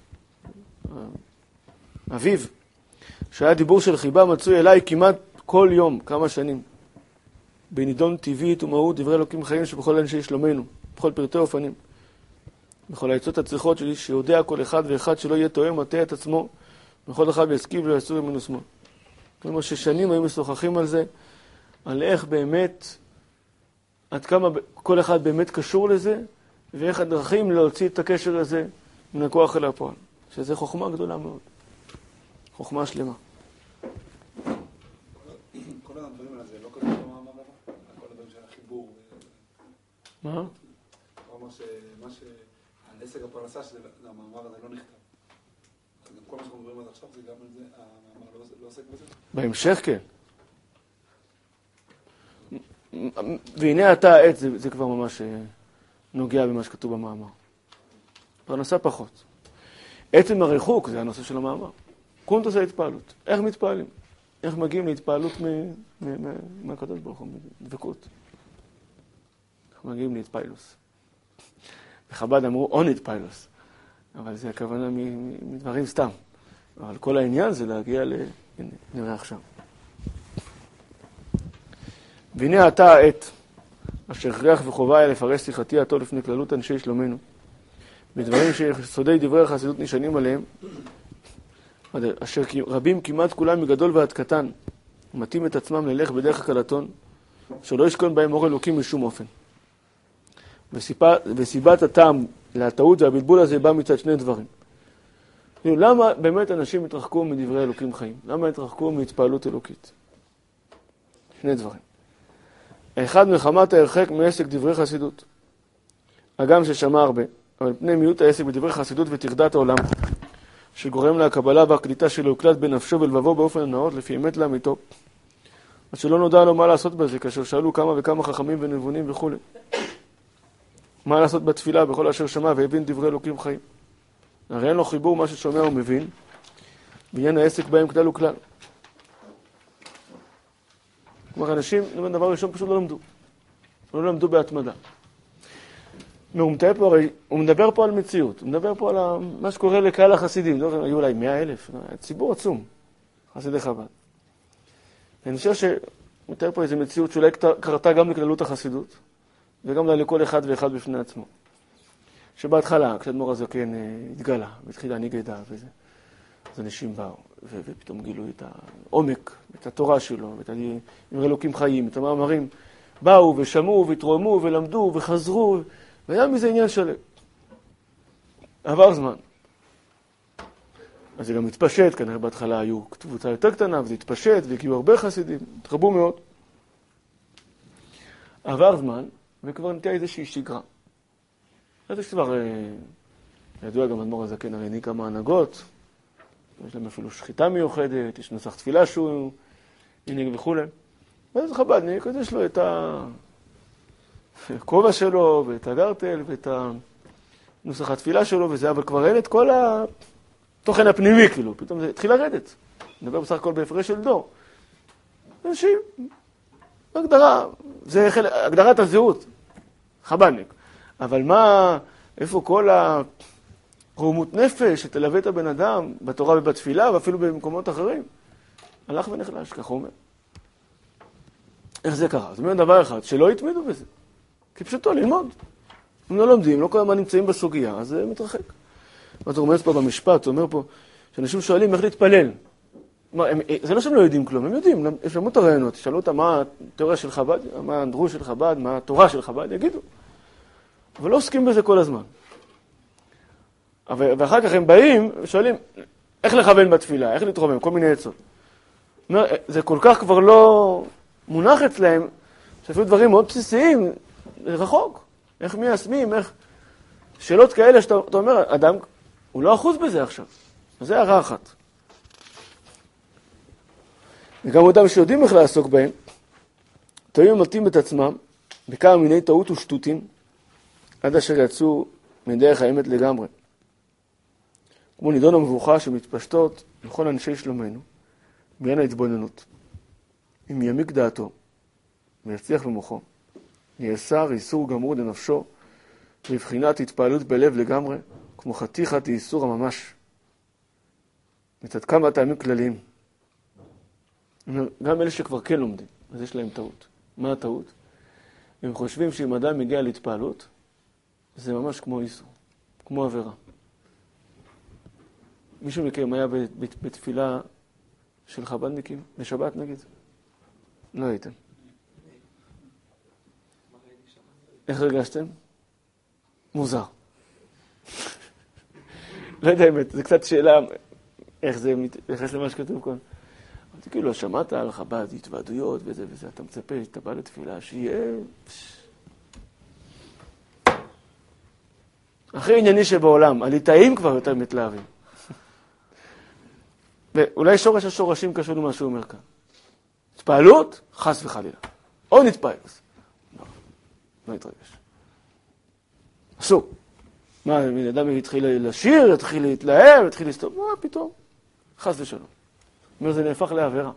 אביו, שהיה דיבור של חיבה מצוי אליי כמעט כל יום, כמה שנים. בנידון טבעית ומהות דברי אלוקים חיים שבכל אנשי שלומנו, בכל פרטי אופנים. בכל העצות הצריכות שלי, שיודע כל אחד ואחד שלא יהיה טועה מטעה את עצמו, בכל אחד ויסקיב ולא יסור ממנו שמאל. כלומר ששנים היו משוחחים על זה, על איך באמת, עד כמה כל אחד באמת קשור לזה, ואיך הדרכים להוציא את הקשר הזה מן הכוח אל הפועל. שזה חוכמה גדולה מאוד. חוכמה שלמה. כל הדברים האלה זה לא כתוב במאמר הבא? כל הדברים של החיבור. מה? הוא אמר שמה ש... העסק הפרנסה של המאמר הזה לא נכתב. אז גם כל מה שאנחנו מדברים עד עכשיו, זה גם על זה, המאמר לא עוסק בזה? בהמשך כן. והנה אתה העץ, זה, זה כבר ממש נוגע במה שכתוב במאמר. פרנסה פחות. עצם הריחוק זה הנושא של המאמר. קונטוס ההתפעלות. איך מתפעלים? איך מגיעים להתפעלות מהקדוש ברוך הוא, מדבקות? איך מגיעים להתפעלוס? בחב"ד אמרו אונית פיילוס, אבל זה הכוונה מדברים סתם. אבל כל העניין זה להגיע ל... הנה, נראה עכשיו. והנה אתה העת, אשר הכרח וחובה היה לפרש שיחתי עתו לפני כללות אנשי שלומנו, בדברים שסודי דברי החסידות נשענים עליהם, אשר רבים כמעט כולם מגדול ועד קטן, מתאים את עצמם ללך בדרך הקלטון, שלא ישכון בהם אור אלוקים משום אופן. וסיבה, וסיבת הטעם להטעות והבלבול הזה בא מצד שני דברים. למה באמת אנשים התרחקו מדברי אלוקים חיים? למה התרחקו מהתפעלות אלוקית? שני דברים. אחד, מלחמת ההרחק מעסק דברי חסידות. הגם ששמע הרבה, אבל פני מיעוט העסק בדברי חסידות ותרדת העולם, שגורם להקבלה והקליטה שלו הוקלט בנפשו ולבבו באופן הנאות לפי אמת לאמיתו. אז שלא נודע לו מה לעשות בזה, כאשר שאלו כמה וכמה חכמים ונבונים וכו'. מה לעשות בתפילה בכל אשר שמע והבין דברי אלוקים חיים. הרי אין לו חיבור מה ששומע ומבין, בעניין העסק בהם כלל וכלל. כלומר, אנשים, דבר ראשון, פשוט לא למדו. לא למדו בהתמדה. הוא מדבר פה, הוא מדבר פה על מציאות, הוא מדבר פה על מה שקורה לקהל החסידים. לא, היו אולי מאה אלף, ציבור עצום, חסידי חב"ד. אני חושב מתאר פה איזו מציאות שאולי קרתה גם לכללות החסידות, וגם לכל אחד ואחד בפני עצמו. שבהתחלה, כשאדמו"ר הזקן התגלה, והתחיל להנהיג עדה וזה, אז אנשים באו, ו- ופתאום גילו את העומק, את התורה שלו, ואת אמרי אלוקים חיים, את המאמרים. באו ושמעו והתרוממו ולמדו וחזרו, והיה מזה עניין שלם. עבר זמן. אז זה גם התפשט, כנראה בהתחלה היו קבוצה יותר קטנה, וזה התפשט, והגיעו הרבה חסידים, התרבו מאוד. עבר זמן, וכבר נתהיה איזושהי שגרה. אז יש כבר, ידוע גם אדמו"ר הזקן הרי העניק כמה הנהגות, יש להם אפילו שחיטה מיוחדת, יש נוסח תפילה שהוא הנהיג וכו'. ואז חב"דניק, אז יש לו את הכובע שלו, ואת הגרטל, ואת נוסח התפילה שלו, וזה, אבל כבר אין את כל התוכן הפנימי, כאילו, פתאום זה התחיל לרדת. נדבר בסך הכל בהפרש של דור. אנשים, הגדרה, זה הגדרת הזהות, חב"דניק. אבל מה, איפה כל הרומות נפש שתלווה את הבן אדם בתורה ובתפילה, ואפילו במקומות אחרים? הלך ונחלש, כך הוא אומר. איך זה קרה? זאת אומרת דבר אחד, שלא התמידו בזה. כי פשוטו, ללמוד. אם לא לומדים, לא כל הזמן נמצאים בסוגיה, אז זה מתרחק. מה זה אומר פה במשפט? זה אומר פה, שאנשים שואלים איך להתפלל. מה, הם, זה לא שהם לא יודעים כלום, הם יודעים, הם שמעו את הרעיונות, שאלו אותם מה התיאוריה של חב"ד, מה הדרוש של חב"ד, מה התורה של חב"ד, יגידו. אבל לא עוסקים בזה כל הזמן. ואחר כך הם באים ושואלים איך לכוון בתפילה, איך להתרומם, כל מיני עצות. זה כל כך כבר לא מונח אצלהם, שאפילו דברים מאוד בסיסיים, רחוק. איך מיישמים, איך... שאלות כאלה שאתה אתה אומר, אדם, הוא לא אחוז בזה עכשיו. אז זה הערה אחת. וגם אדם שיודעים איך לעסוק בהם, תמיד מתאים את עצמם בכמה מיני טעות ושטותים, עד אשר יצאו מדרך האמת לגמרי. כמו נידון המבוכה שמתפשטות לכל אנשי שלומנו, בעניין ההתבוננות. אם יעמיק דעתו ויצליח במוחו, יאסר איסור גמור לנפשו, בבחינת התפעלות בלב לגמרי, כמו חתיכת איסור הממש. מצד כמה טעמים כלליים. גם אלה שכבר כן לומדים, אז יש להם טעות. מה הטעות? הם חושבים שאם אדם מגיע להתפעלות, זה ממש כמו איסור, כמו עבירה. מישהו מכם היה בתפילה של חב"דניקים, בשבת נגיד? לא הייתם. איך הרגשתם? מוזר. לא יודע באמת, זה קצת שאלה איך זה מתייחס למה שכתוב כאן. אבל כאילו, שמעת על חב"ד, התוועדויות וזה וזה, אתה מצפה, אתה בא לתפילה, שיהיה... הכי ענייני שבעולם, הליטאים כבר יותר מתלהבים. ואולי שורש השורשים קשור למה שהוא אומר כאן. התפעלות, חס וחלילה. או נתפעל. לא, לא יתרגש. אסור. מה, אדם יתחיל לשיר, יתחיל להתלהב, יתחיל לסתום, מה פתאום? חס ושלום. זאת אומרת, זה נהפך לעבירה.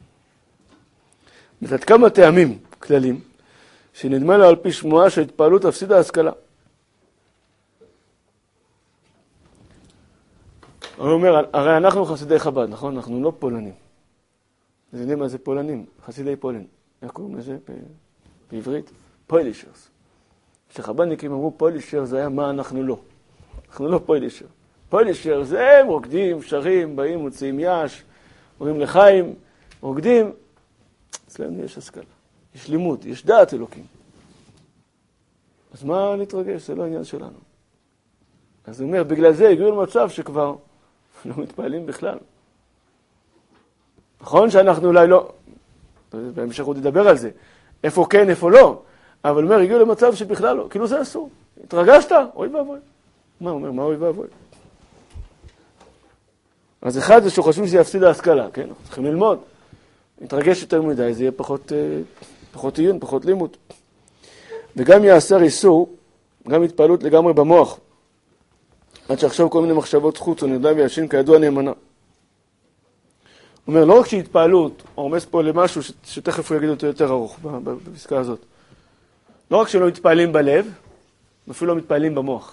מצד כמה טעמים כללים, שנדמה לו על פי שמועה שהתפעלות הפסידה השכלה. הוא אומר, הרי אנחנו חסידי חב"ד, נכון? אנחנו לא פולנים. אז יודעים מה זה פולנים? חסידי פולן. איך קוראים לזה בעברית? פוילישרס. כשחב"דניקים אמרו פוילישר, זה היה מה אנחנו לא. אנחנו לא פוילישר. פוילישר זה הם רוקדים, שרים, באים, מוציאים יש, אומרים לחיים, רוקדים. אצלנו יש השכלה. יש לימוד, יש דעת אלוקים. אז מה להתרגש? זה לא עניין שלנו. אז הוא אומר, בגלל זה הגיעו למצב שכבר לא מתפעלים בכלל. נכון שאנחנו אולי לא, בהמשך עוד ידבר על זה, איפה כן, איפה לא, אבל הוא אומר, הגיעו למצב שבכלל לא, כאילו זה אסור. התרגשת? אוי ואבוי. מה הוא אומר? מה אוי ואבוי? אז אחד זה שחושבים שזה יפסיד ההשכלה, כן? אנחנו צריכים ללמוד. נתרגש יותר מדי, זה יהיה פחות, פחות עיון, פחות לימוד. וגם יאסר איסור, גם התפעלות לגמרי במוח. עד שעכשיו כל מיני מחשבות חוץ, או נרדם וישן כידוע נאמנה. הוא אומר, לא רק שהתפעלות, הוא רומז פה למשהו ש- שתכף הוא יגיד אותו יותר ארוך בפסקה הזאת. לא רק שלא מתפעלים בלב, אפילו לא מתפעלים במוח.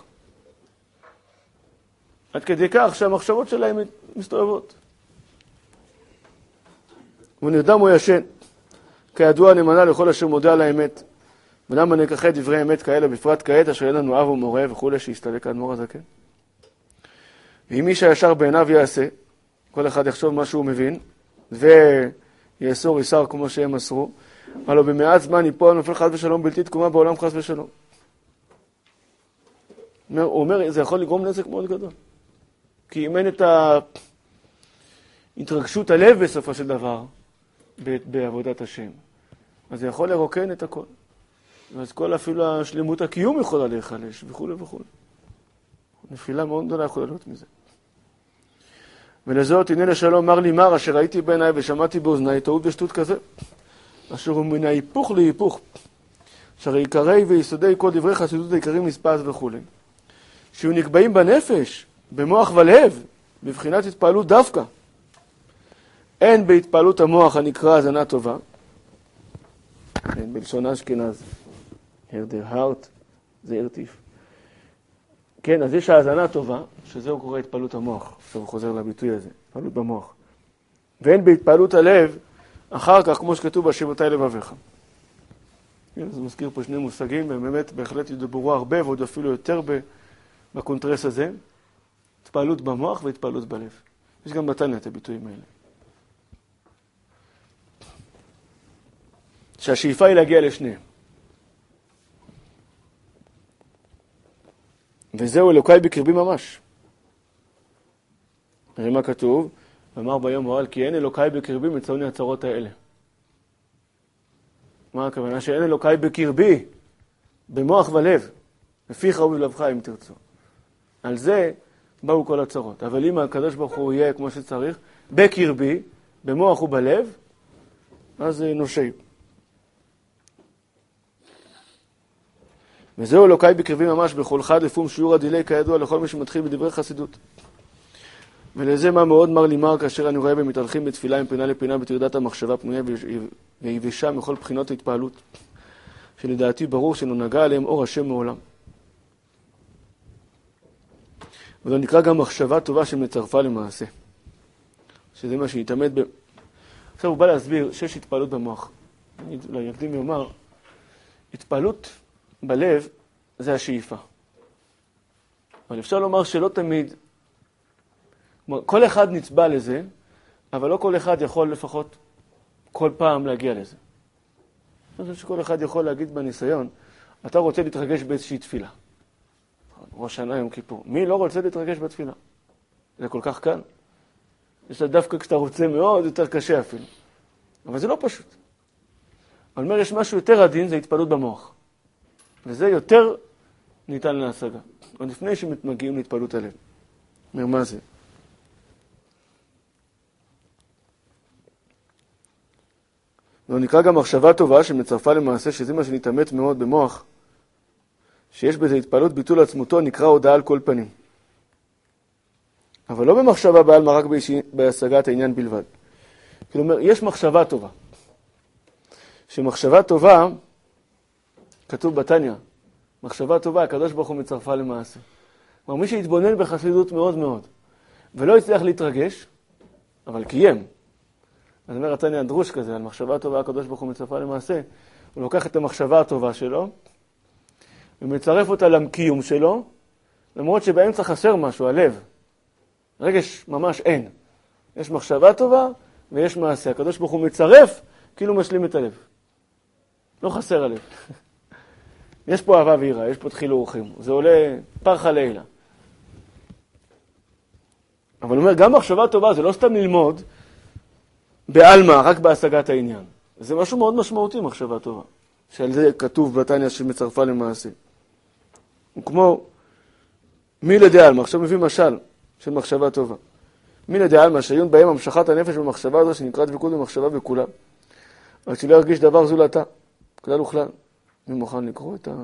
עד כדי כך שהמחשבות שלהם מסתובבות. הוא נרדם או ישן, כידוע נאמנה לכל אשר מודה על האמת. ולמה נקחה דברי אמת כאלה, בפרט כעת אשר אין לנו אב ומורה וכולי, שיסתלק האדמו"ר הזקן. ואם איש הישר בעיניו יעשה, כל אחד יחשוב מה שהוא מבין, ויאסור איסר כמו שהם מסרו, הלא במעט זמן ייפול נופל חס ושלום בלתי תקומה בעולם חס ושלום. הוא אומר, זה יכול לגרום נזק מאוד גדול. כי אם אין את ההתרגשות הלב בסופו של דבר, בעבודת השם, אז זה יכול לרוקן את הכל. ואז כל אפילו השלמות הקיום יכולה להיחלש, וכו' וכו'. נפילה מאוד גדולה יכולה להיות מזה. ולזאת, הנה לשלום, מר לי מר, אשר ראיתי בעיניי ושמעתי באוזניי, טעות ושטות כזה, אשר הוא מן ההיפוך להיפוך, אשר עיקרי ויסודי כל דברי חסידות העיקרים נספז וכו'. שיהיו נקבעים בנפש, במוח ולב, בבחינת התפעלות דווקא. אין בהתפעלות המוח הנקרא הזנה טובה, אין בלשון אשכנז, הרדר הארט, זה הרטיף. כן, אז יש ההזנה טובה, שזהו קורא התפעלות המוח. עכשיו הוא חוזר לביטוי הזה, התפעלות במוח. ואין בהתפעלות הלב, אחר כך, כמו שכתוב, השיבותי לבביך. כן, אז מזכיר פה שני מושגים, והם באמת בהחלט ידברו הרבה, ועוד אפילו יותר בקונטרס הזה. התפעלות במוח והתפעלות בלב. יש גם בתניא את הביטויים האלה. שהשאיפה היא להגיע לשניהם. וזהו אלוקי בקרבי ממש. נראה מה כתוב, ואמר ביום הועל, כי אין אלוקי בקרבי מצאוני הצרות האלה. מה הכוונה? שאין אלוקי בקרבי, במוח ולב, בפיך ובלבך אם תרצו. על זה באו כל הצרות. אבל אם הקדוש ברוך הוא יהיה כמו שצריך, בקרבי, במוח ובלב, אז נושי. וזהו אלוקי בקרבי ממש בכל חד לפום שיעור הדילי כידוע לכל מי שמתחיל בדברי חסידות. ולזה מה מאוד מר לי מר כאשר אני רואה במתהלכים בתפילה עם פינה לפינה בתרדת המחשבה פנויה ויבשה מכל בחינות ההתפעלות, שלדעתי ברור שלא נגע עליהם אור השם מעולם. וזה נקרא גם מחשבה טובה שמצרפה למעשה. שזה מה שהתעמד ב... עכשיו הוא בא להסביר שיש התפעלות במוח. אני אולי אקדים ואומר, התפעלות בלב זה השאיפה. אבל אפשר לומר שלא תמיד, כל אחד נצבע לזה, אבל לא כל אחד יכול לפחות כל פעם להגיע לזה. אני חושב שכל אחד יכול להגיד בניסיון, אתה רוצה להתרגש באיזושהי תפילה. ראש שנה יום כיפור. מי לא רוצה להתרגש בתפילה? זה כל כך קל. יש לה דווקא כשאתה רוצה מאוד, יותר קשה אפילו. אבל זה לא פשוט. אבל אומר, יש משהו יותר עדין, זה התפעלות במוח. וזה יותר ניתן להשגה. עוד לפני שמגיעים להתפעלות הלב. אומר, מה זה? זה נקרא גם מחשבה טובה שמצרפה למעשה, שזה מה שנתאמת מאוד במוח, שיש בזה התפעלות ביטול עצמותו, נקרא הודעה על כל פנים. אבל לא במחשבה בעלמא, רק בהשגת העניין בלבד. כלומר, יש מחשבה טובה. שמחשבה טובה, כתוב בתניא, מחשבה טובה, הקדוש ברוך הוא מצרפה למעשה. כלומר, מי שהתבונן בחסידות מאוד מאוד, ולא הצליח להתרגש, אבל קיים. אז אומר התניא הדרוש כזה, על מחשבה טובה, הקדוש ברוך הוא מצרפה למעשה, הוא לוקח את המחשבה הטובה שלו, ומצרף אותה לקיום שלו, למרות שבאמצע חסר משהו, הלב. רגש ממש אין. יש מחשבה טובה ויש מעשה. הקדוש ברוך הוא מצרף, כאילו משלים את הלב. לא חסר הלב. יש פה אהבה ויראה, יש פה תחילו ורחים. זה עולה פרחה לילה. אבל הוא אומר, גם מחשבה טובה זה לא סתם ללמוד בעלמא, רק בהשגת העניין. זה משהו מאוד משמעותי, מחשבה טובה. שעל זה כתוב בתניא שמצרפה למעשה. הוא כמו מילי דעלמא, עכשיו מביא משל של מחשבה טובה. מילי דעלמא, שעיון בהם המשכת הנפש במחשבה הזו שנקרא דבקות במחשבה בכולם. רק שלא ירגיש דבר זולתה, כלל וכלל. מי מוכן לקרוא את ה...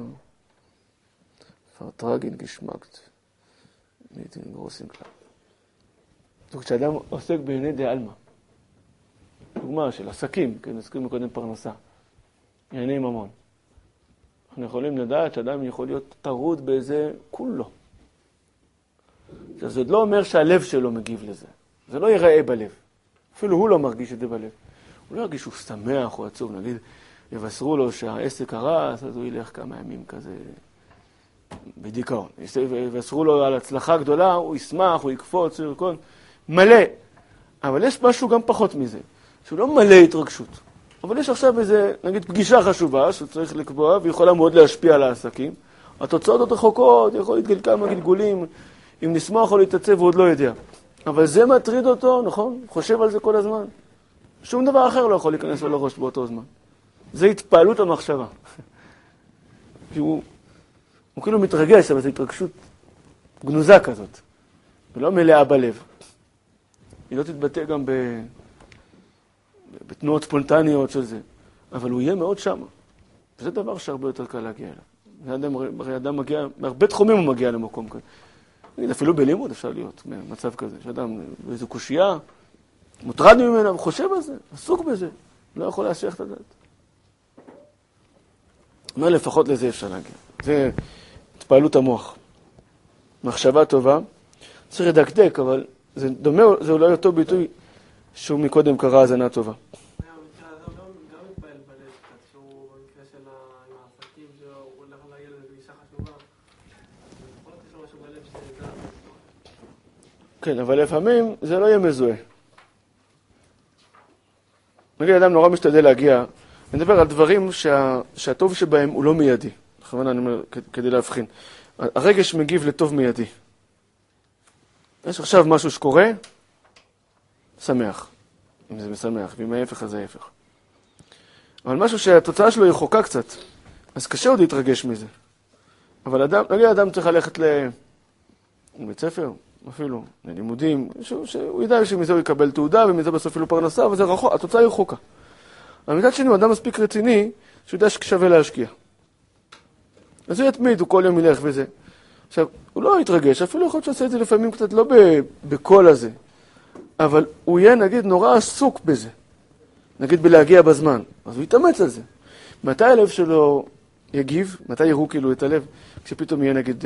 פרטרגין גשמקט. ניתן גרוסין כלל. זאת כשאדם עוסק בענייני דעלמא. דוגמה של עסקים, כן, עסקים מקודם פרנסה. ענייני ממון. אנחנו יכולים לדעת שאדם יכול להיות טרוד באיזה כולו. זה עוד לא אומר שהלב שלו מגיב לזה. זה לא ייראה בלב. אפילו הוא לא מרגיש את זה בלב. הוא לא ירגיש שהוא שמח או עצוב, נגיד, יבשרו לו שהעסק קרס, אז הוא ילך כמה ימים כזה בדיכאון. יבשרו לו על הצלחה גדולה, הוא ישמח, הוא יקפוץ, הוא יקפוץ, מלא. אבל יש משהו גם פחות מזה, שהוא לא מלא התרגשות. אבל יש עכשיו איזה, נגיד, פגישה חשובה, שהוא צריך לקבוע, ויכולה מאוד להשפיע על העסקים. התוצאות עוד רחוקות, יכול להתגלגל כמה גלגולים, אם נשמח או להתעצב, הוא עוד לא יודע. אבל זה מטריד אותו, נכון? חושב על זה כל הזמן. שום דבר אחר לא יכול להיכנס לו לראש באותו זמן. זה התפעלות המחשבה. הוא, הוא כאילו מתרגש, אבל זו התרגשות גנוזה כזאת. ולא מלאה בלב. היא לא תתבטא גם ב... בתנועות ספונטניות של זה. אבל הוא יהיה מאוד שם. וזה דבר שהרבה יותר קל להגיע אליו. אדם, הרי אדם מגיע, בהרבה תחומים הוא מגיע למקום כזה. אפילו בלימוד אפשר להיות במצב כזה. שאדם באיזו קושייה, מוטרד ממנו, הוא חושב על זה, עסוק בזה. לא יכול להשיח את הדעת. מה לפחות לזה אפשר להגיע? זה התפעלות המוח. מחשבה טובה. צריך לדקדק, אבל זה דומה, זה אולי אותו ביטוי שהוא מקודם קרא הזנה טובה. כן, אבל לפעמים זה לא יהיה מזוהה. נגיד, אדם נורא משתדל להגיע, אני מדבר על דברים שה, שהטוב שבהם הוא לא מיידי. בכוונה אני אומר, כדי להבחין. הרגש מגיב לטוב מיידי. יש עכשיו משהו שקורה, שמח. אם זה משמח, ואם ההפך, אז זה ההפך. אבל משהו שהתוצאה שלו היא רחוקה קצת, אז קשה עוד להתרגש מזה. אבל אדם, נגיד, אדם צריך ללכת לבית ספר, אפילו, ללימודים, שהוא, שהוא ידע שמזה הוא יקבל תעודה, ומזה בסוף אפילו פרנסה, אבל זה רחוק, התוצאה היא רחוקה. אבל מצד שני, הוא אדם מספיק רציני, שהוא יודע ששווה להשקיע. אז הוא יתמיד, הוא כל יום ילך וזה. עכשיו, הוא לא יתרגש, אפילו יכול להיות שעשה את זה לפעמים קצת לא בכל הזה, אבל הוא יהיה, נגיד, נורא עסוק בזה. נגיד, בלהגיע בזמן. אז הוא יתאמץ על זה. מתי הלב שלו יגיב? מתי יראו כאילו את הלב? כשפתאום יהיה, נגיד,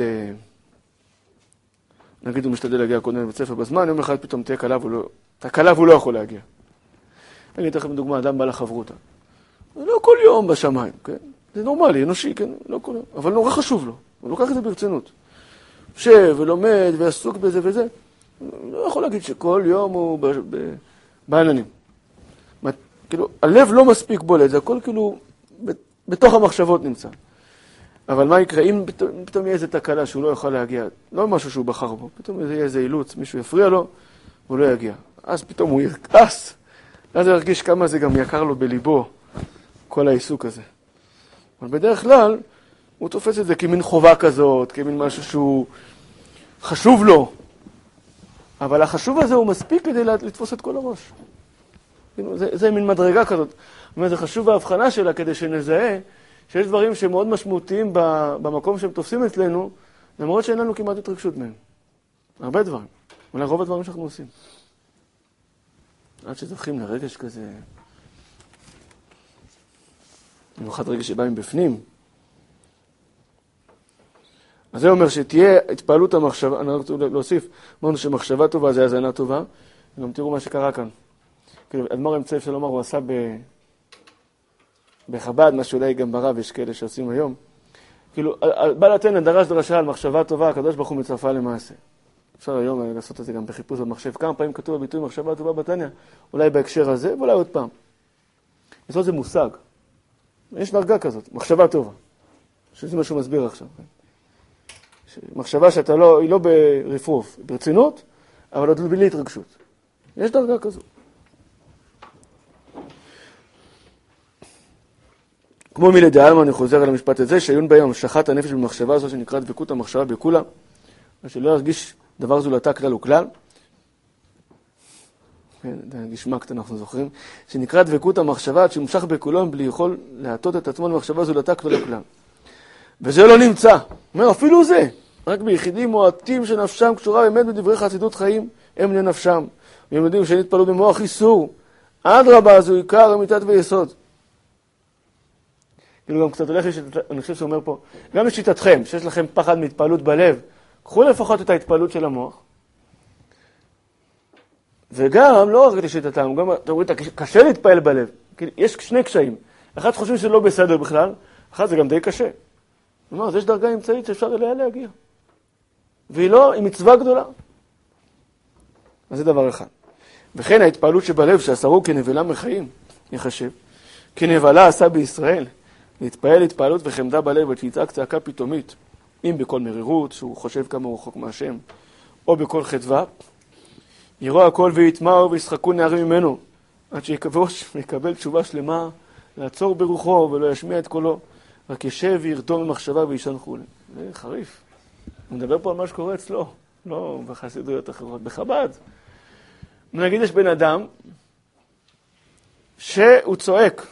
נגיד, הוא משתדל להגיע קודם לבית ספר בזמן, יום אחד פתאום תהיה קלה, והוא לא, תקלה והוא לא יכול להגיע. אני אתן לכם דוגמה, אדם בא לחברותה. לא כל יום בשמיים, כן? זה נורמלי, אנושי, כן? לא כל יום. אבל נורא חשוב לו. הוא לוקח את זה ברצינות. יושב ולומד ועסוק בזה וזה. לא יכול להגיד שכל יום הוא בעננים. כאילו, הלב לא מספיק בולט, זה הכל כאילו בתוך המחשבות נמצא. אבל מה יקרה? אם פתאום, פתאום יהיה איזו תקלה שהוא לא יכול להגיע, לא משהו שהוא בחר בו, פתאום יהיה איזה אילוץ, מישהו יפריע לו, והוא לא יגיע. אז פתאום הוא יכעס, אז הוא ירגיש כמה זה גם יקר לו בליבו, כל העיסוק הזה. אבל בדרך כלל, הוא תופס את זה כמין חובה כזאת, כמין משהו שהוא חשוב לו. אבל החשוב הזה הוא מספיק כדי לתפוס את כל הראש. זה, זה מין מדרגה כזאת. זאת אומרת, זה חשוב בהבחנה שלה כדי שנזהה שיש דברים שמאוד משמעותיים במקום שהם תופסים אצלנו, למרות שאין לנו כמעט התרגשות מהם. הרבה דברים. אולי רוב הדברים שאנחנו עושים. עד שזוכים לרגש כזה, במיוחד רגש שבא מבפנים. אז זה אומר שתהיה התפעלות המחשבה, אני רוצה להוסיף, אמרנו שמחשבה טובה זה הזנה טובה, וגם תראו מה שקרה כאן. כאילו, אדמו"ר אמצעי אפשר לומר, הוא עשה ב... בחב"ד, מה שאולי גם ברב יש כאלה שעושים היום. כאילו, בעל התנא דרש דרשה על מחשבה טובה, הקדוש ברוך הוא מצרפה למעשה. אפשר היום לעשות את זה גם בחיפוש במחשב. כמה פעמים כתוב הביטוי מחשבה טובה בתניא, אולי בהקשר הזה, ואולי עוד פעם. זאת זה מושג. יש דרגה כזאת, מחשבה טובה. שזה מה שהוא מסביר עכשיו. מחשבה שאתה לא, היא לא ברפרוף, ברצינות, אבל עוד בלי התרגשות. יש דרגה כזאת. כמו מלידי אלמה, אני חוזר על המשפט הזה, שעיון ביום שחט הנפש במחשבה הזו שנקראת דבקות המחשבה בכולה, ושלא ירגיש דבר זולתה כלל וכלל. גשמקת אנחנו זוכרים, שנקרא דבקות המחשבה, שמושך בכולו בלי יכול להטות את עצמו למחשבה זולתה כלל וכלל. וזה לא נמצא. אומר, אפילו זה. רק ביחידים מועטים שנפשם קשורה באמת בדברי חסידות חיים, הם בני נפשם. והם יודעים שאין התפעלות במוח איסור. אדרבה, זו עיקר אמיתת ויסוד. כאילו גם קצת הולך, אני חושב שאומר פה, גם לשיטתכם, שיש לכם פחד מהתפעלות בלב, קחו לפחות את ההתפעלות של המוח, וגם, לא רק לשיטתם, גם, אתם רואים, קשה להתפעל בלב. יש שני קשיים. אחד חושבים שזה לא בסדר בכלל, אחד זה גם די קשה. כלומר, אז יש דרגה אמצעית שאפשר אליה להגיע. והיא לא, היא מצווה גדולה. אז זה דבר אחד. וכן ההתפעלות שבלב שעשרו כנבלה מחיים, יחשב. כנבלה עשה בישראל, להתפעל התפעלות וחמדה בלב, ותצעק צעקה פתאומית, אם בכל מרירות, שהוא חושב כמה הוא רחוק מהשם, או בכל חדווה, יראו הכל ויתמעו וישחקו נערים ממנו, עד שיקבוש ויקבל תשובה שלמה, לעצור ברוחו ולא ישמיע את קולו, רק ישב וירדום במחשבה וישן חול. זה חריף. הוא מדבר פה על מה שקורה אצלו, לא בחסידויות אחרות, בחב"ד. נגיד יש בן אדם שהוא צועק.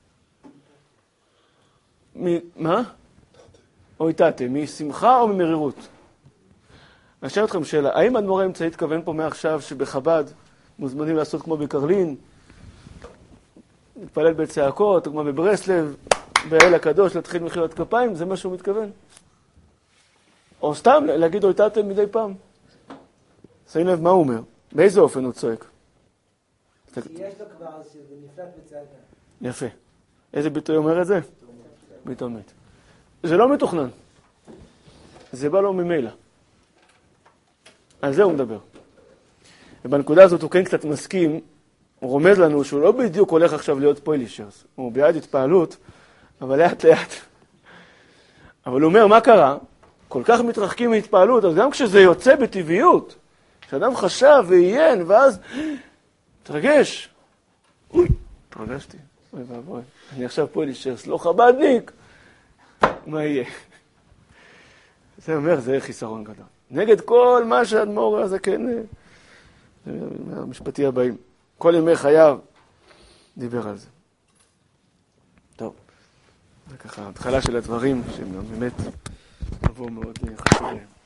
מ... מה? או איתתה, משמחה או ממרירות? אני אשאל אתכם שאלה, האם אדמו"ר האמצעי התכוון פה מעכשיו שבחב"ד מוזמנים לעשות כמו בקרלין, להתפלל בצעקות, או כמו בברסלב, באל הקדוש, להתחיל מחיאות כפיים? זה מה שהוא מתכוון? או סתם להגיד או איתתה מדי פעם? שימו לב מה הוא אומר. באיזה אופן הוא צועק? כי יש לו כבר שזה נפלט בצעקה. יפה. איזה ביטוי אומר את זה? ביטומית. זה לא מתוכנן. זה בא לו ממילא. על זה הוא מדבר. ובנקודה הזאת הוא כן קצת מסכים, הוא רומז לנו שהוא לא בדיוק הולך עכשיו להיות פוילישרס. הוא ביד התפעלות, אבל לאט לאט. אבל הוא אומר, מה קרה? כל כך מתרחקים מהתפעלות, אז גם כשזה יוצא בטבעיות, כשאדם חשב ועיין, ואז תרגש. אוי, תרגשתי. אוי ואבוי. אני עכשיו פוילישרס, לא חב"דניק. מה יהיה? זה אומר, זה חיסרון גדול. נגד כל מה שהאדמו"ר הזה כן, המשפטי הבאים. כל ימי חייו דיבר על זה. טוב, זה ככה התחלה של הדברים שהם באמת עבור מאוד חשובים.